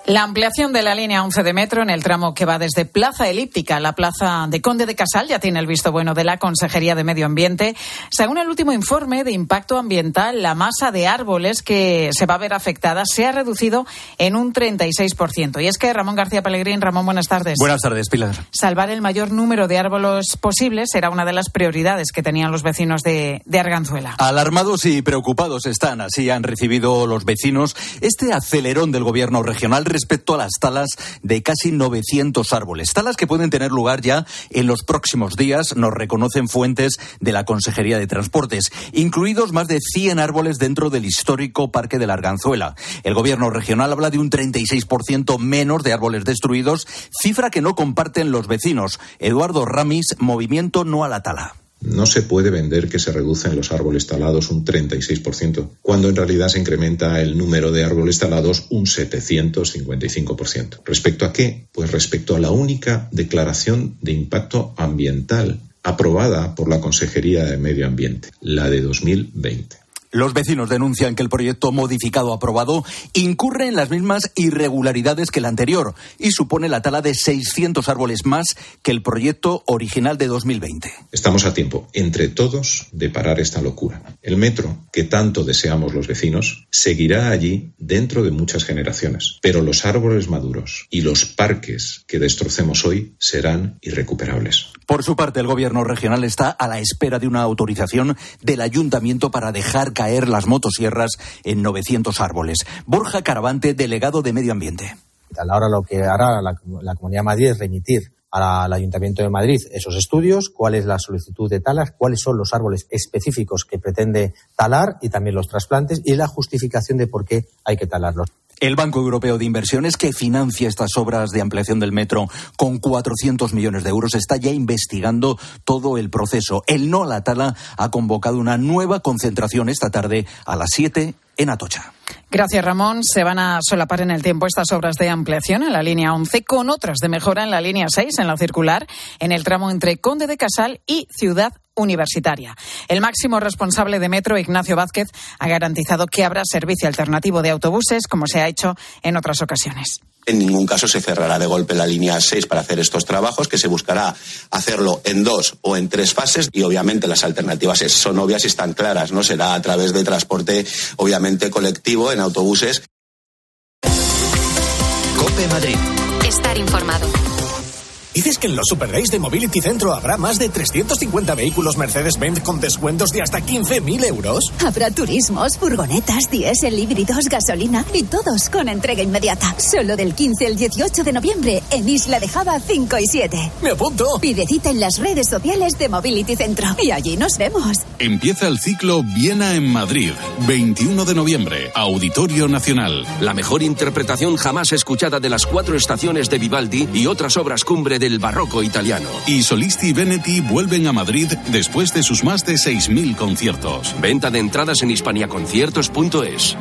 La ampliación de la línea once de metro en el tramo que va desde Plaza Elíptica a la Plaza de Conde de Casal ya tiene el visto bueno de la Consejería de Medio Ambiente. Según el último informe de impacto ambiental, la masa de árboles que se va a ver afectada se ha reducido en un treinta y seis por ciento. Y es que Ramón García Pellegrín, Ramón, buenas tardes. Buenas tardes, Pilar. Salvar el mayor número de árboles posibles era una de las prioridades que tenían los vecinos de, de Arganzuela. Alarmados y preocupados están, así han recibido los vecinos este acelerón del gobierno regional respecto a las talas de casi novecientos árboles. Talas que pueden tener lugar ya en los próximos días, nos reconocen fuentes de la Consejería de Transportes, incluidos más de cien árboles dentro del histórico Parque de la Arganzuela. El gobierno regional habla de un treinta y seis por ciento menos de árboles destruidos, cifra que no comparten los vecinos. Eduardo Ramis, Movimiento No a la Tala. No se puede vender que se reducen los árboles talados un treinta y seis por ciento, cuando en realidad se incrementa el número de árboles talados un setecientos cincuenta y cinco por ciento. ¿Respecto a qué? Pues respecto a la única declaración de impacto ambiental aprobada por la Consejería de Medio Ambiente, la de dos mil veinte. Los vecinos denuncian que el proyecto modificado aprobado incurre en las mismas irregularidades que el anterior y supone la tala de seiscientos árboles más que el proyecto original de dos mil veinte. Estamos a tiempo, entre todos, de parar esta locura. El metro, que tanto deseamos los vecinos, seguirá allí dentro de muchas generaciones. Pero los árboles maduros y los parques que destrocemos hoy serán irrecuperables. Por su parte, el gobierno regional está a la espera de una autorización del ayuntamiento para dejar caer las motosierras en novecientos árboles. Borja Caravante, delegado de Medio Ambiente. Ahora lo que hará la, la Comunidad de Madrid es remitir al Ayuntamiento de Madrid esos estudios, cuál es la solicitud de talas, cuáles son los árboles específicos que pretende talar y también los trasplantes y la justificación de por qué hay que talarlos. El Banco Europeo de Inversiones, que financia estas obras de ampliación del metro con cuatrocientos millones de euros, está ya investigando todo el proceso. El No a la Tala ha convocado una nueva concentración esta tarde a las siete en Atocha. Gracias, Ramón. Se van a solapar en el tiempo estas obras de ampliación en la línea once con otras de mejora en la línea seis, en la circular, en el tramo entre Conde de Casal y Ciudad Universitaria. El máximo responsable de Metro, Ignacio Vázquez, ha garantizado que habrá servicio alternativo de autobuses, como se ha hecho en otras ocasiones. En ningún caso se cerrará de golpe la línea seis para hacer estos trabajos, que se buscará hacerlo en dos o en tres fases y obviamente las alternativas son obvias y están claras, ¿no? Será a través de transporte obviamente colectivo en autobuses. COPE Madrid. Estar informado. ¿Dices que en los Super Days de Mobility Centro habrá más de trescientos cincuenta vehículos Mercedes-Benz con descuentos de hasta quince mil euros? Habrá turismos, furgonetas, diésel, híbridos, gasolina y todos con entrega inmediata. Solo del quince al dieciocho de noviembre en Isla de Java cinco y siete. ¡Me apunto! Pide cita en las redes sociales de Mobility Centro y allí nos vemos. Empieza el ciclo Viena en Madrid. veintiuno de noviembre, Auditorio Nacional. La mejor interpretación jamás escuchada de las cuatro estaciones de Vivaldi y otras obras cumbre del barroco italiano. Y Solisti Veneti vuelven a Madrid después de sus más de seis mil conciertos. Venta de entradas en hispaniaconciertos punto es.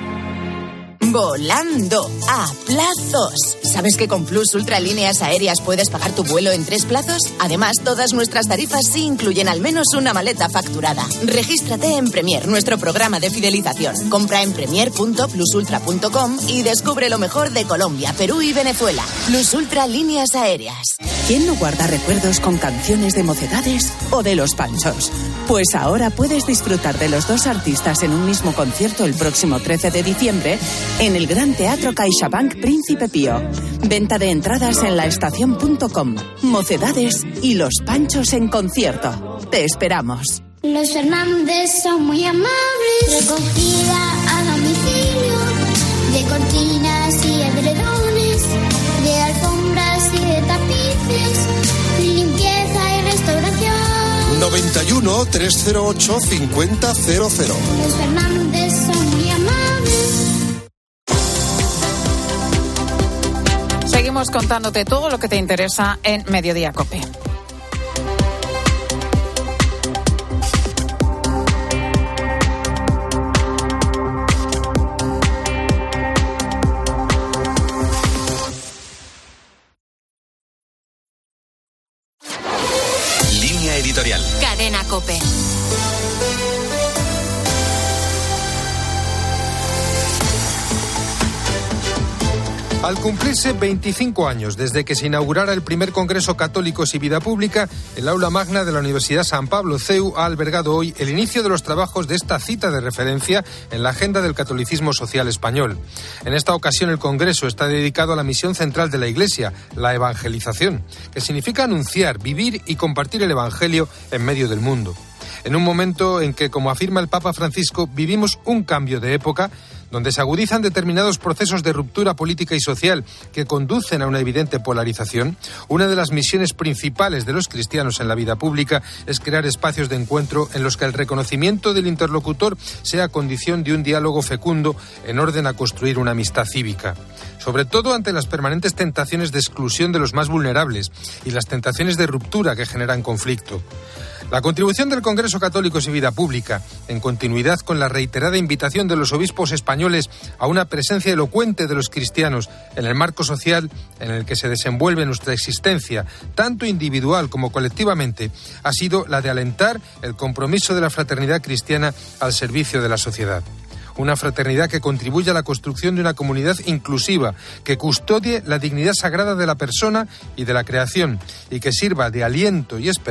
Volando a plazos. ¿Sabes que con Plus Ultra Líneas Aéreas puedes pagar tu vuelo en tres plazos? Además, todas nuestras tarifas sí incluyen al menos una maleta facturada. Regístrate en Premier, nuestro programa de fidelización. Compra en premier punto plus ultra punto com y descubre lo mejor de Colombia, Perú y Venezuela. Plus Ultra Líneas Aéreas. ¿Quién no guarda recuerdos con canciones de Mocedades o de Los Panchos? Pues ahora puedes disfrutar de los dos artistas en un mismo concierto el próximo trece de diciembre en el Gran Teatro CaixaBank Príncipe Pío. Venta de entradas en laestacion punto com. Mocedades y Los Panchos en concierto. Te esperamos. Los Fernández son muy amables. Recogida a domicilio de cortinas y edredones, de alfombras y de tapices, limpieza y restauración. noventa y uno, trescientos ocho, cincuenta cero cero. Los Fernández son muy amables. Seguimos contándote todo lo que te interesa en Mediodía COPE. Línea editorial. Cadena COPE. Al cumplirse veinticinco años desde que se inaugurara el primer Congreso Católicos y Vida Pública, el aula magna de la Universidad San Pablo C E U ha albergado hoy el inicio de los trabajos de esta cita de referencia en la agenda del catolicismo social español. En esta ocasión el Congreso está dedicado a la misión central de la Iglesia, la evangelización, que significa anunciar, vivir y compartir el Evangelio en medio del mundo. En un momento en que, como afirma el Papa Francisco, vivimos un cambio de época donde se agudizan determinados procesos de ruptura política y social que conducen a una evidente polarización, una de las misiones principales de los cristianos en la vida pública es crear espacios de encuentro en los que el reconocimiento del interlocutor sea condición de un diálogo fecundo en orden a construir una amistad cívica. Sobre todo ante las permanentes tentaciones de exclusión de los más vulnerables y las tentaciones de ruptura que generan conflicto. La contribución del Congreso Católicos y Vida Pública, en continuidad con la reiterada invitación de los obispos españoles a una presencia elocuente de los cristianos en el marco social en el que se desenvuelve nuestra existencia, tanto individual como colectivamente, ha sido la de alentar el compromiso de la fraternidad cristiana al servicio de la sociedad. Una fraternidad que contribuya a la construcción de una comunidad inclusiva, que custodie la dignidad sagrada de la persona y de la creación, y que sirva de aliento y esperanza